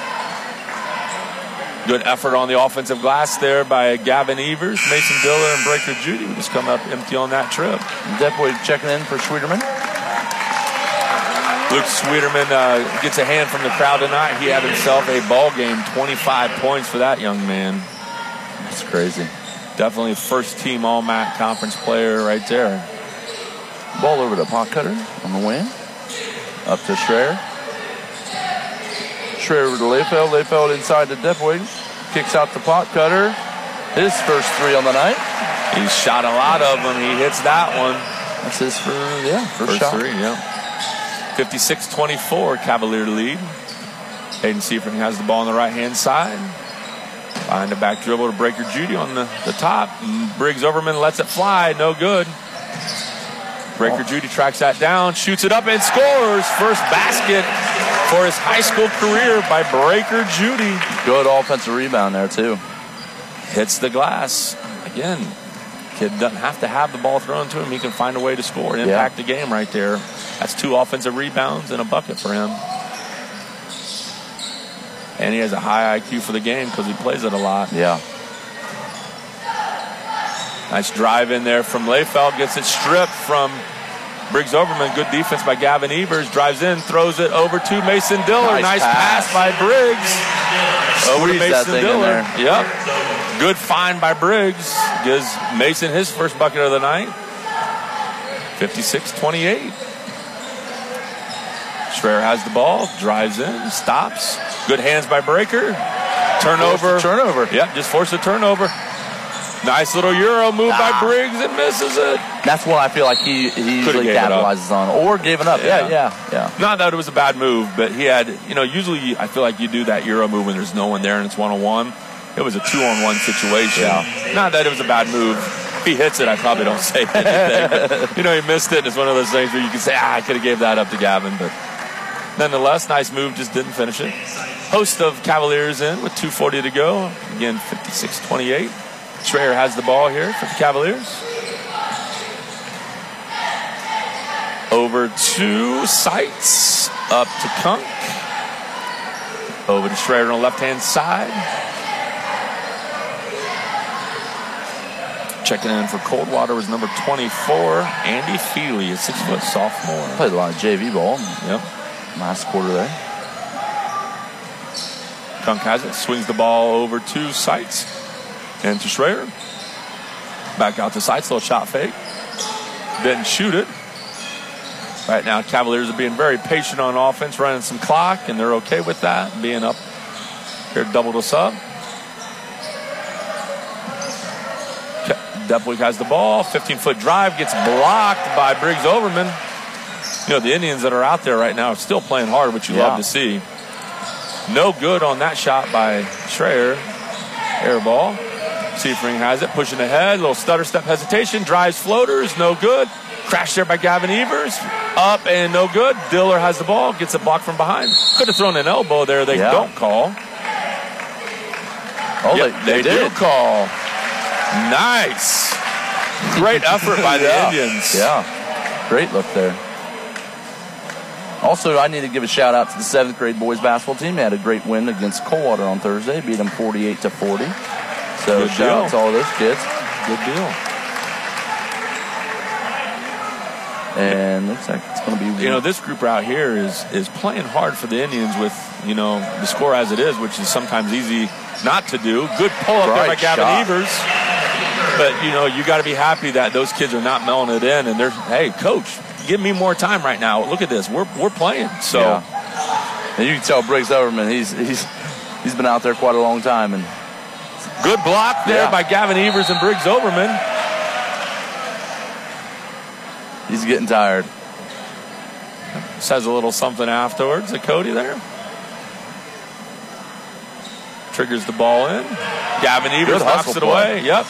Good effort on the offensive glass there by Gavin Evers. Mason Diller and Breaker Judy just come up empty on that trip. Definitely checking in for Schwieterman. Luke Schwieterman gets a hand from the crowd tonight. He had himself a ball game. 25 points for that young man. That's crazy. Definitely first team All-MAC conference player right there. Ball over to Potcutter on the wing. Up to Schreier. Schreier over to Layfeld. Layfeld inside to Depoy. Kicks out to Potcutter. His first 3 on the night. He's shot a lot of them. He hits that one. That's his first shot. 3, yeah. 56-24, Cavalier lead. Hayden Seifring has the ball on the right-hand side. Behind the back dribble to Breaker Judy on the top. Briggs Overman lets it fly. No good. Breaker Judy tracks that down, shoots it up, and scores. First basket for his high school career by Breaker Judy. Good offensive rebound there, too. Hits the glass. Again, kid doesn't have to have the ball thrown to him. He can find a way to score and impact the game right there. That's 2 offensive rebounds and a bucket for him. And he has a high IQ for the game because he plays it a lot. Yeah. Nice drive in there from Layfeld. Gets it stripped from Briggs Overman. Good defense by Gavin Evers. Drives in, throws it over to Mason Diller. Nice pass by Briggs. Over to Mason Diller. Yep. Good find by Briggs. Gives Mason his first bucket of the night. 56-28. Schreier has the ball, drives in, stops. Good hands by Breaker. Turnover. Yep, just forced a turnover. Nice little Euro move by Briggs and misses it. That's what I feel like he usually capitalizes on. Or giving up. Yeah. Not that it was a bad move, but he had, usually I feel like you do that Euro move when there's no one there and it's 1-on-1. It was a 2-on-1 situation. Yeah. Not that it was a bad move. If he hits it, I probably don't say anything. But, he missed it, and it's one of those things where you can say, I could have gave that up to Gavin, but nonetheless, nice move, just didn't finish it. Host of Cavaliers in with 2:40 to go. Again, 56-28. Schreier has the ball here for the Cavaliers. Over to Seitz. Up to Kunk. Over to Schreier on the left-hand side. Checking in for Coldwater was number 24, Andy Feely, a 6-foot sophomore. Played a lot of JV ball. Yep. Last quarter there. Kunk has it, swings the ball over to Seitz and to Schreier. Back out to Seitz, little shot fake. Didn't shoot it. Right now, Cavaliers are being very patient on offense, running some clock, and they're okay with that, being up here double to sub. Depwick has the ball, 15-foot drive, gets blocked by Briggs Overman. The Indians that are out there right now are still playing hard, which you love to see. No good on that shot by Schreier. Air ball. Seifring has it, pushing ahead. Little stutter step hesitation. Drives floaters, no good. Crash there by Gavin Evers. Up and no good. Diller has the ball, gets it blocked from behind. Could have thrown an elbow there. They don't call. Oh, they do call. Nice. Great effort by the Indians. Yeah. Great look there. Also, I need to give a shout out to the 7th grade boys basketball team. They had a great win against Coldwater on Thursday. Beat them 48-40. So good shout out to all those kids. Good deal. And looks like it's going to be... this group out here is playing hard for the Indians with, the score as it is, which is sometimes easy not to do. Good pull-up there by Gavin Evers. But, you got to be happy that those kids are not mailing it in. And they're, hey, coach, give me more time right now. Look at this. We're playing. So yeah. And you can tell Briggs Overman, he's been out there quite a long time. And good block there by Gavin Evers and Briggs Overman. He's getting tired. Says a little something afterwards to Cody there. Triggers the ball in. Gavin Evers knocks it away. Yep.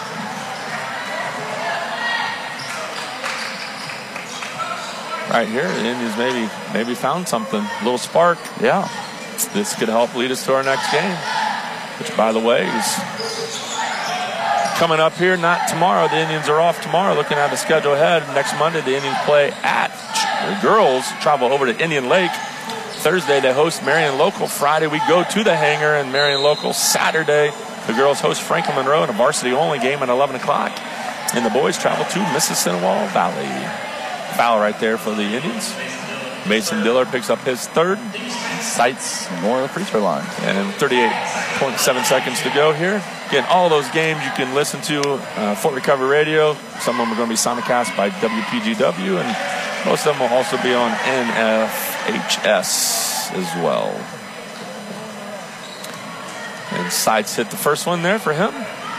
Right here, the Indians maybe found something. A little spark. Yeah. This could help lead us to our next game, which, by the way, is coming up here. Not tomorrow. The Indians are off tomorrow. Looking at the schedule ahead, next Monday the Indians play at the girls. Travel over to Indian Lake. Thursday they host Marion Local. Friday we go to the hangar and Marion Local. Saturday the girls host Franklin Monroe in a varsity-only game at 11 o'clock. And the boys travel to Mississinawa Valley. Foul right there for the Indians. Mason Diller picks up his third. Sights more of the free throw line. And 38.7 seconds to go here. Again, all those games you can listen to Fort Recovery Radio. Some of them are going to be simulcast by WPGW, and most of them will also be on NFHS as well. And Sights hit the first one there for him.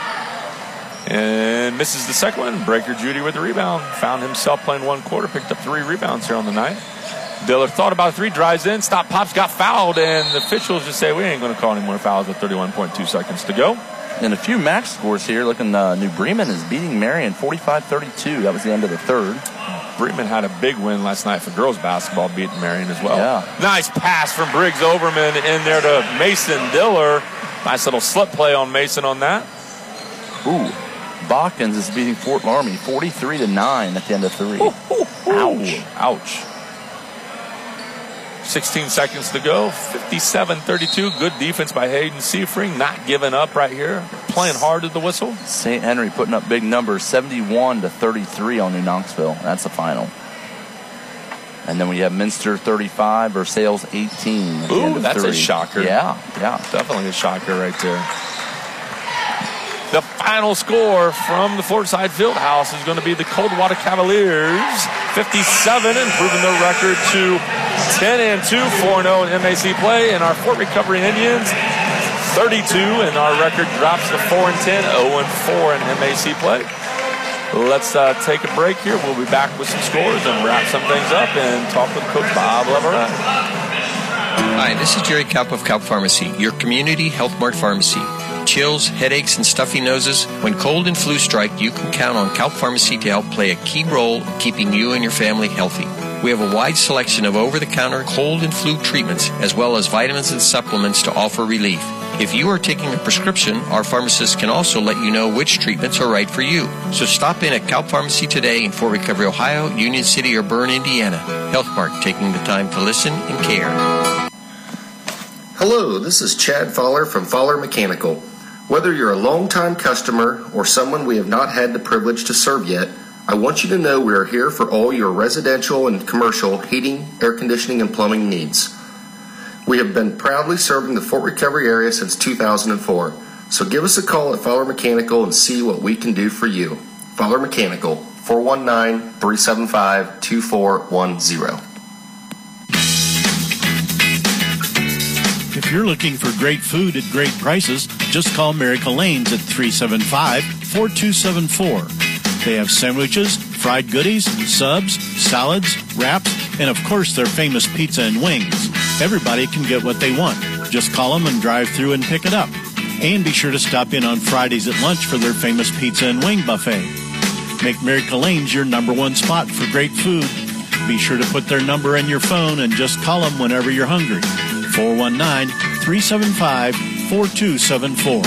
And misses the second one. Breaker Judy with the rebound. Found himself playing one quarter. Picked up 3 rebounds here on the night. Diller thought about 3, drives in, stop, pops, got fouled, and the officials just say we ain't going to call any more fouls with 31.2 seconds to go. And a few match scores here. Looking, New Bremen is beating Marion 45-32. That was the end of the third. Bremen had a big win last night for girls basketball, beating Marion as well. Yeah. Nice pass from Briggs Overman in there to Mason Diller. Nice little slip play on Mason on that. Ooh. Botkins is beating Fort Laramie 43-9 at the end of 3. Ouch. Ouch. 16 seconds to go. 57-32. Good defense by Hayden Seafring. Not giving up right here. Playing hard at the whistle. St. Henry putting up big numbers. 71-33 on New Knoxville. That's the final. And then we have Minster 35 or Sales 18. Ooh, that's 3. A shocker. Yeah. Definitely a shocker right there. The final score from the Fortside Fieldhouse is going to be the Coldwater Cavaliers 57, improving their record to 10-2, 4-0 in MAC play. And our Fort Recovery Indians 32, and our record drops to 4-10, 0-4 in MAC play. Let's take a break here. We'll be back with some scores and wrap some things up and talk with Coach Bob Leverett. Hi, this is Jerry Kaup of Kaup Pharmacy, your community Health Mart pharmacy. Chills, headaches, and stuffy noses. When cold and flu strike, you can count on Kaup Pharmacy to help play a key role in keeping you and your family healthy. We have a wide selection of over-the-counter cold and flu treatments, as well as vitamins and supplements to offer relief. If you are taking a prescription, our pharmacists can also let you know which treatments are right for you. So stop in at Kaup Pharmacy today in Fort Recovery, Ohio, Union City, or Bern, Indiana. Health Mart, taking the time to listen and care. Hello, this is Chad Fowler from Fowler Mechanical. Whether you're a longtime customer or someone we have not had the privilege to serve yet, I want you to know we are here for all your residential and commercial heating, air conditioning, and plumbing needs. We have been proudly serving the Fort Recovery area since 2004, so give us a call at Fowler Mechanical and see what we can do for you. Fowler Mechanical, 419-375-2410. If you're looking for great food at great prices, just call Miracle Lanes at 375-4274. They have sandwiches, fried goodies, subs, salads, wraps, and of course their famous pizza and wings. Everybody can get what they want. Just call them and drive through and pick it up. And be sure to stop in on Fridays at lunch for their famous pizza and wing buffet. Make Miracle Lanes your #1 spot for great food. Be sure to put their number in your phone and just call them whenever you're hungry. 419-375-4274.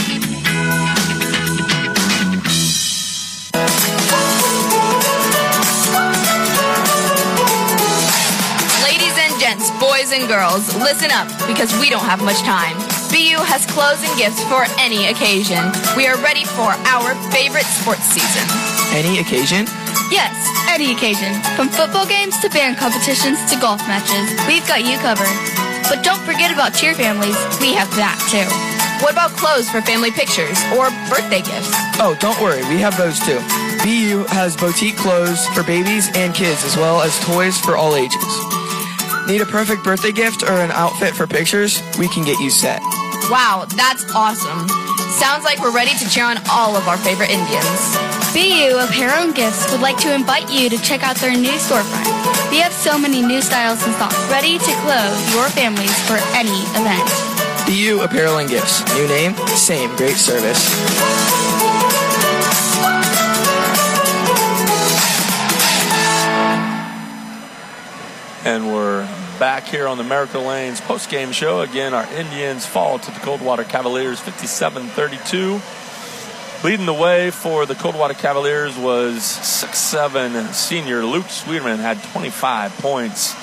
Ladies and gents, boys and girls, listen up because we don't have much time. BU has clothes and gifts for any occasion. We are ready for our favorite sports season. Any occasion? Yes, any occasion. From football games to band competitions to golf matches, we've got you covered. But don't forget about cheer families. We have that too. What about clothes for family pictures or birthday gifts? Oh, don't worry. We have those too. BU has boutique clothes for babies and kids, as well as toys for all ages. Need a perfect birthday gift or an outfit for pictures? We can get you set. Wow, that's awesome. Sounds like we're ready to cheer on all of our favorite Indians. BU Apparel and Gifts would like to invite you to check out their new storefront. We have so many new styles and stock ready to clothe your families for any event. BU Apparel and Gifts. New name, same great service. And we're back here on the American Lanes post-game show. Again, our Indians fall to the Coldwater Cavaliers 57-32. Leading the way for the Coldwater Cavaliers was 6'7" senior Luke Sweeterman, had 25 points.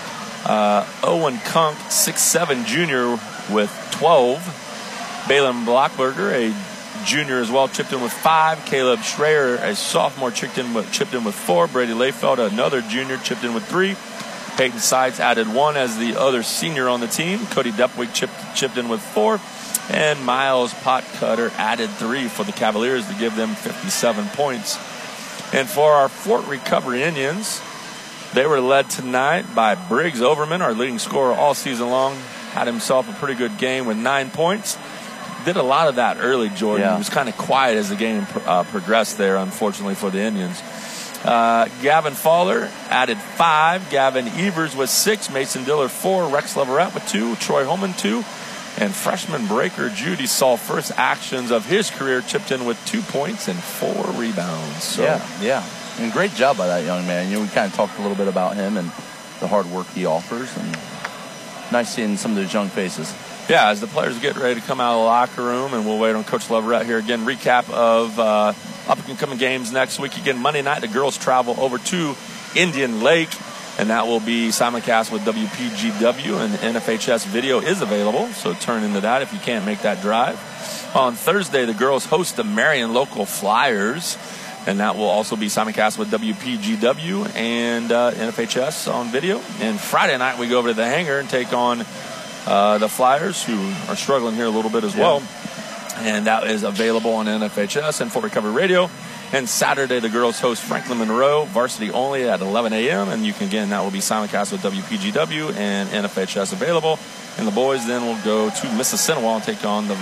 Owen Kunk, 6'7" junior, with 12. Balin Blockberger, a junior as well, chipped in with 5. Caleb Schreier, a sophomore, chipped in with 4. Brady Layfeld, another junior, chipped in with 3. Peyton Sides added 1 as the other senior on the team. Cody Depwick chipped in with 4. And Miles Potcutter added 3 for the Cavaliers to give them 57 points. And for our Fort Recovery Indians, they were led tonight by Briggs Overman, our leading scorer all season long. Had himself a pretty good game with 9 points. Did a lot of that early, Jordan. Yeah. He was kind of quiet as the game progressed there, unfortunately, for the Indians. Gavin Fowler added 5. Gavin Evers with 6. Mason Diller 4. Rex Leverett with 2. Troy Holman 2. And freshman breaker Judy saw first actions of his career, chipped in with 2 points and 4 rebounds. So. Yeah. And great job by that young man. We kind of talked a little bit about him and the hard work he offers. And nice seeing some of those young faces. Yeah, as the players get ready to come out of the locker room, and we'll wait on Coach Leverett here again. Recap of up-and-coming games next week. Again, Monday night, the girls travel over to Indian Lake, and that will be simulcast with WPGW, and NFHS video is available, so turn into that if you can't make that drive. On Thursday, the girls host the Marion Local Flyers, and that will also be simulcast with WPGW and NFHS on video. And Friday night, we go over to the hangar and take on the Flyers, who are struggling here a little bit as well. And that is available on NFHS and Fort Recovery Radio. And Saturday, the girls host Franklin Monroe, varsity only at 11 a.m. And that will be simulcast with WPGW and NFHS available. And the boys then will go to Mississinawa and take on the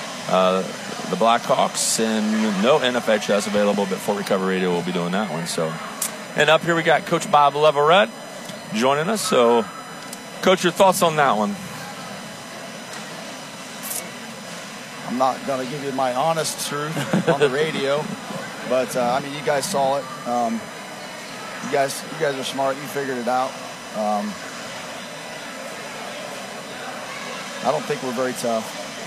Blackhawks. And no NFHS available, but Fort Recovery Radio will be doing that one. So, and up here we got Coach Bob Leverett joining us. So, Coach, your thoughts on that one? I'm not going to give you my honest truth on the radio, but you guys saw it. You guys are smart. You figured it out. I don't think we're very tough.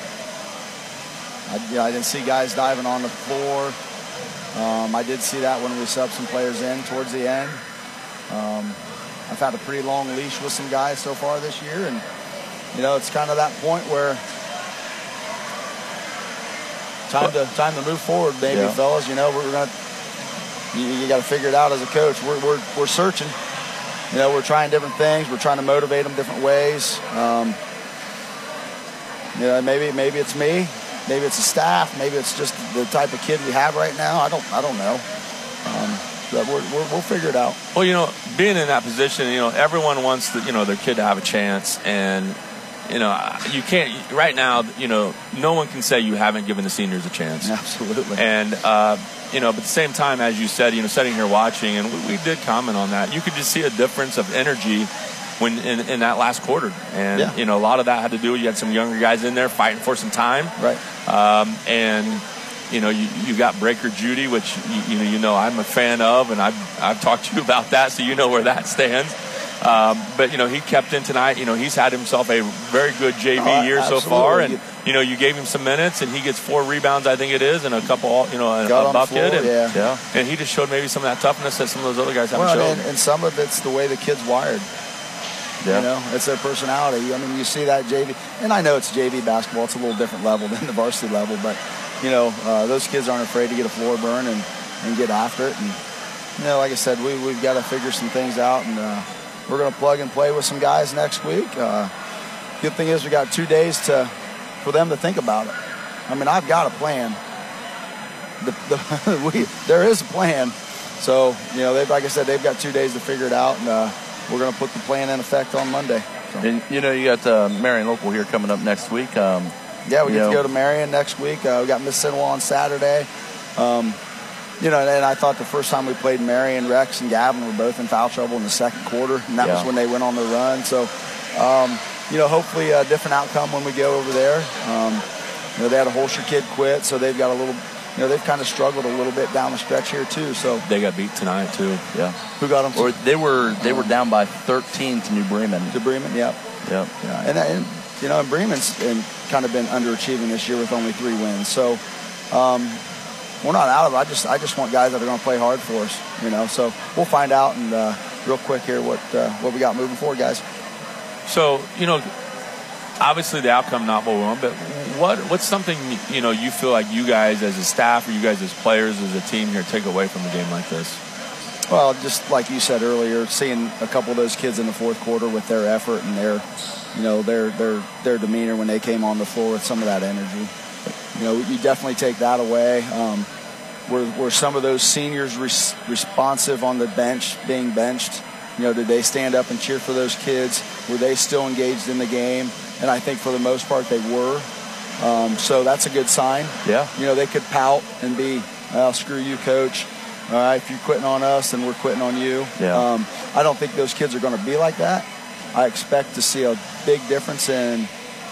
I didn't see guys diving on the floor. I did see that when we subbed some players in towards the end. I've had a pretty long leash with some guys so far this year, and it's kind of that point where time to move forward, maybe, fellas. We're gonna. You got to figure it out as a coach. We're searching. We're trying different things. We're trying to motivate them different ways. Maybe it's me. Maybe it's the staff. Maybe it's just the type of kid we have right now. I don't know. But we'll figure it out. Well, being in that position, everyone wants their kid to have a chance, and you can't right now. No one can say you haven't given the seniors a chance. Absolutely. And but at the same time, as you said, sitting here watching, and we did comment on that. You could just see a difference of energy when in that last quarter, and a lot of that had to do. You had some younger guys in there fighting for some time, right? And you got Breaker Judy, which I'm a fan of, and I've talked to you about that, so you know where that stands. But he kept in tonight. He's had himself a very good JV year so far, and you gave him some minutes, and he gets 4 rebounds, I think it is, and a couple, a bucket, and he just showed maybe some of that toughness that some of those other guys haven't shown. And some of it's the way the kid's wired. It's their personality. You see that JV, and I know it's JV basketball. It's a little different level than the varsity level, but those kids aren't afraid to get a floor burn and get after it. And like I said, we've got to figure some things out, and we're going to plug and play with some guys next week. Good thing is we got 2 days for them to think about it. I've got a plan. there is a plan. So, like I said, they've got 2 days to figure it out, and we're going to put the plan in effect on Monday. So. And, you got Marion Local here coming up next week. We get to go to Marion next week. We got Miss Cinewell on Saturday. And I thought the first time we played Marion, Rex and Gavin were both in foul trouble in the second quarter, and that was when they went on the run. So, hopefully a different outcome when we go over there. They had a Holscher kid quit, so they've got a little, they've kind of struggled a little bit down the stretch here too. So they got beat tonight too. Yeah. Who got them? Or they were down by 13 to New Bremen. To Bremen, yep. Yep. Yeah. And Bremen's kind of been underachieving this year with only 3 wins. So we're not out of it. I just want guys that are going to play hard for us. So we'll find out and real quick here what we got moving forward, guys. So obviously the outcome not what we want, but what's something you feel like you guys as a staff or you guys as players as a team here take away from a game like this? Well, just like you said earlier, seeing a couple of those kids in the fourth quarter with their effort and their demeanor when they came on the floor with some of that energy. You definitely take that away. Were some of those seniors responsive on the bench, being benched? Did they stand up and cheer for those kids? Were they still engaged in the game? And I think for the most part they were. So that's a good sign. Yeah. They could pout and be, screw you, coach. All right, if you're quitting on us, then we're quitting on you. Yeah. I don't think those kids are going to be like that. I expect to see a big difference in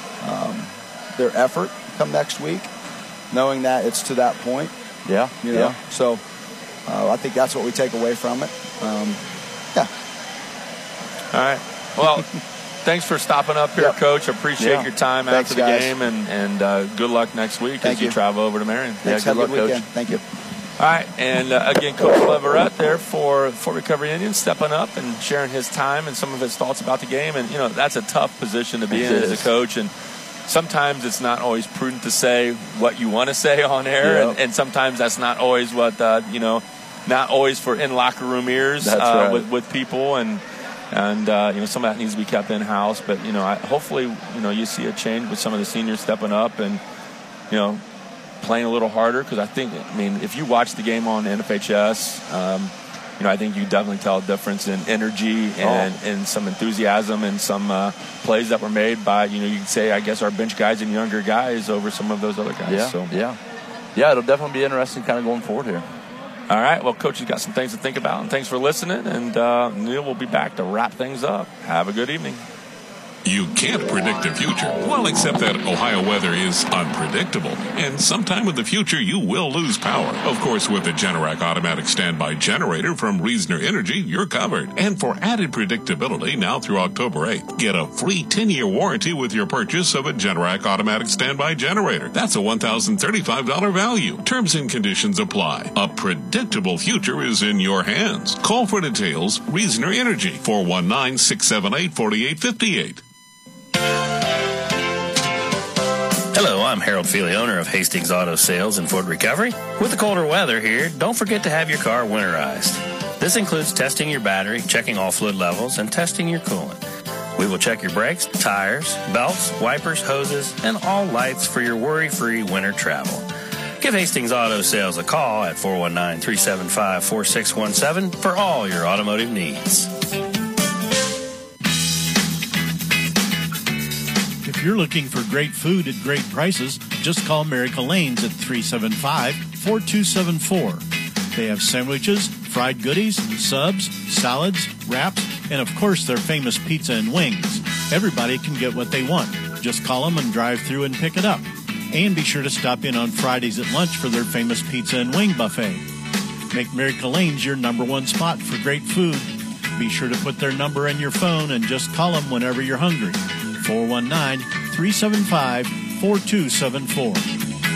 their effort come next week, knowing that it's to that point. Yeah. So I think that's what we take away from it. Yeah. All right. Well, thanks for stopping up here, Coach. Appreciate your time after the game, and good luck next week as you travel over to Marion. Thanks. Have a good weekend. Thank you. All right, and again, Coach Leverett there for Fort Recovery Indians stepping up and sharing his time and some of his thoughts about the game. And, that's a tough position to be in as a coach. And sometimes it's not always prudent to say what you want to say on air. And sometimes that's not always what, not always for in locker room ears with people. And some of that needs to be kept in-house. But, hopefully, you see a change with some of the seniors stepping up and, playing a little harder, because if you watch the game on NFHS, I think you definitely tell a difference in energy and some enthusiasm and some plays that were made by, you can say, I guess, our bench guys and younger guys over some of those other guys. Yeah, it'll definitely be interesting kind of going forward here. All right, well, Coach has got some things to think about, and thanks for listening, and Neil will be back to wrap things up. Have a good evening. You can't predict the future. Well, except that Ohio weather is unpredictable. And sometime in the future, you will lose power. Of course, with the Generac automatic standby generator from Reasoner Energy, you're covered. And for added predictability, now through October 8th, get a free 10-year warranty with your purchase of a Generac automatic standby generator. That's a $1,035 value. Terms and conditions apply. A predictable future is in your hands. Call for details. Reasoner Energy, 419-678-4858. Hello, I'm Harold Feely, owner of Hastings Auto Sales in Fort Recovery. With the colder weather here, don't forget to have your car winterized. This includes testing your battery, checking all fluid levels, and testing your coolant. We will check your brakes, tires, belts, wipers, hoses, and all lights for your worry-free winter travel. Give Hastings Auto Sales a call at 419-375-4617 for all your automotive needs. If you're looking for great food at great prices, just call Miracle Lanes at 375-4274. They have sandwiches, fried goodies, subs, salads, wraps, and of course their famous pizza and wings. Everybody can get what they want. Just call them and drive through and pick it up. And be sure to stop in on Fridays at lunch for their famous pizza and wing buffet. Make Miracle Lanes your #1 spot for great food. Be sure to put their number in your phone and just call them whenever you're hungry. 419-375-4274.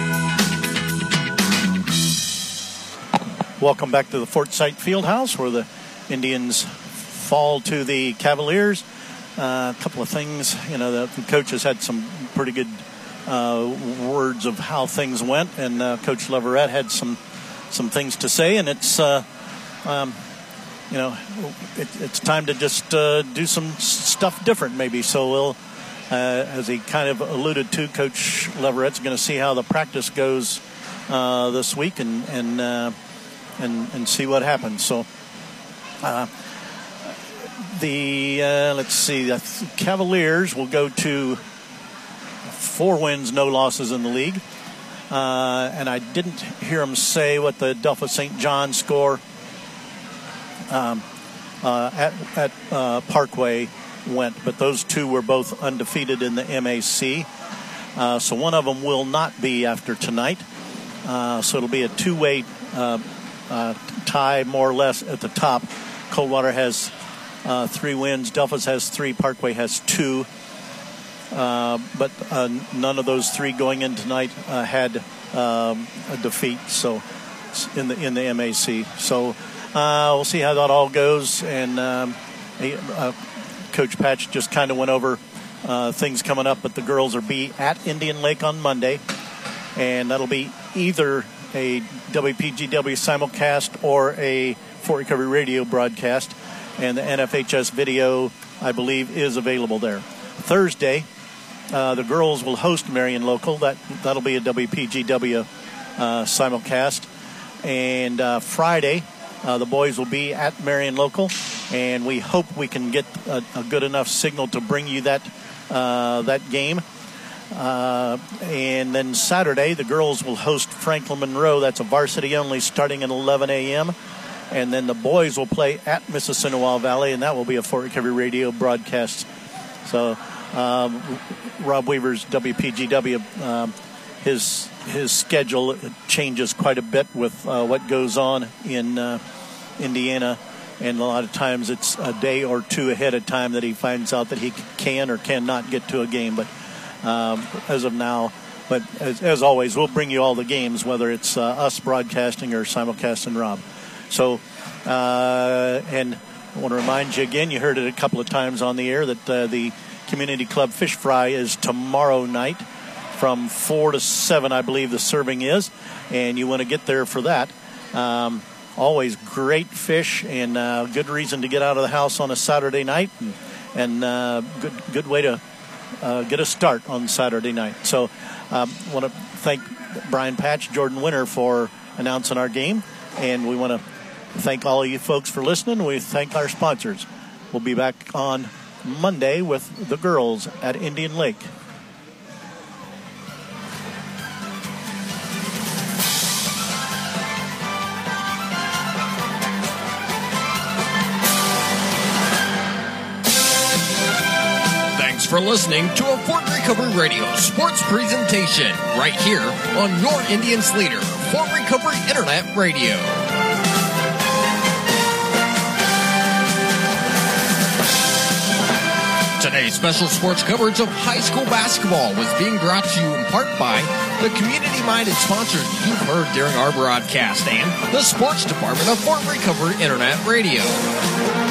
Welcome back to the Fort Sight Fieldhouse, where the Indians fall to the Cavaliers. A couple of things, the coach has had some pretty good words of how things went, and Coach Leverett had some things to say, and it's it's time to just do some stuff different, maybe. So we'll. As he kind of alluded to, Coach Leverett's going to see how the practice goes this week and see what happens. So let's see, the Cavaliers will go to 4 wins, no losses in the league. And I didn't hear them say what the Delphos St. John score at Parkway went, but those two were both undefeated in the MAC. So one of them will not be after tonight. So it'll be a 2-way tie, more or less, at the top. Coldwater has 3 wins. Delphos has 3. Parkway has 2. But none of those 3 going in tonight had a defeat. So in the MAC. So we'll see how that all goes. And Coach Patch just kind of went over things coming up. But the girls will be at Indian Lake on Monday, and that'll be either a WPGW simulcast or a Fort Recovery Radio broadcast. And the NFHS video, I believe, is available there. Thursday, the girls will host Marion Local. That'll be a WPGW simulcast. And Friday, the boys will be at Marion Local, and we hope we can get a good enough signal to bring you that game. And then Saturday, the girls will host Franklin Monroe. That's a varsity only, starting at 11 a.m. And then the boys will play at Mississinewa Valley, and that will be a Fort Recovery Radio broadcast. So Rob Weaver's WPGW, his schedule changes quite a bit with what goes on in Indiana, and a lot of times it's a day or 2 ahead of time that he finds out that he can or cannot get to a game. But as of now, but as always, we'll bring you all the games, whether it's us broadcasting or simulcasting Rob. So, and I want to remind you again, you heard it a couple of times on the air, that the Community Club Fish Fry is tomorrow night from 4 to 7, I believe the serving is, and you want to get there for that. Always great fish, and good reason to get out of the house on a Saturday night, and good way to get a start on Saturday night. So I want to thank Brian Patch, Jordan Winter for announcing our game, and we want to thank all of you folks for listening. We thank our sponsors. We'll be back on Monday with the girls at Indian Lake. Thanks for listening to a Fort Recovery Radio sports presentation right here on your Indians leader, Fort Recovery Internet Radio. Today's special sports coverage of high school basketball was being brought to you in part by the community-minded sponsors you've heard during our broadcast and the sports department of Fort Recovery Internet Radio.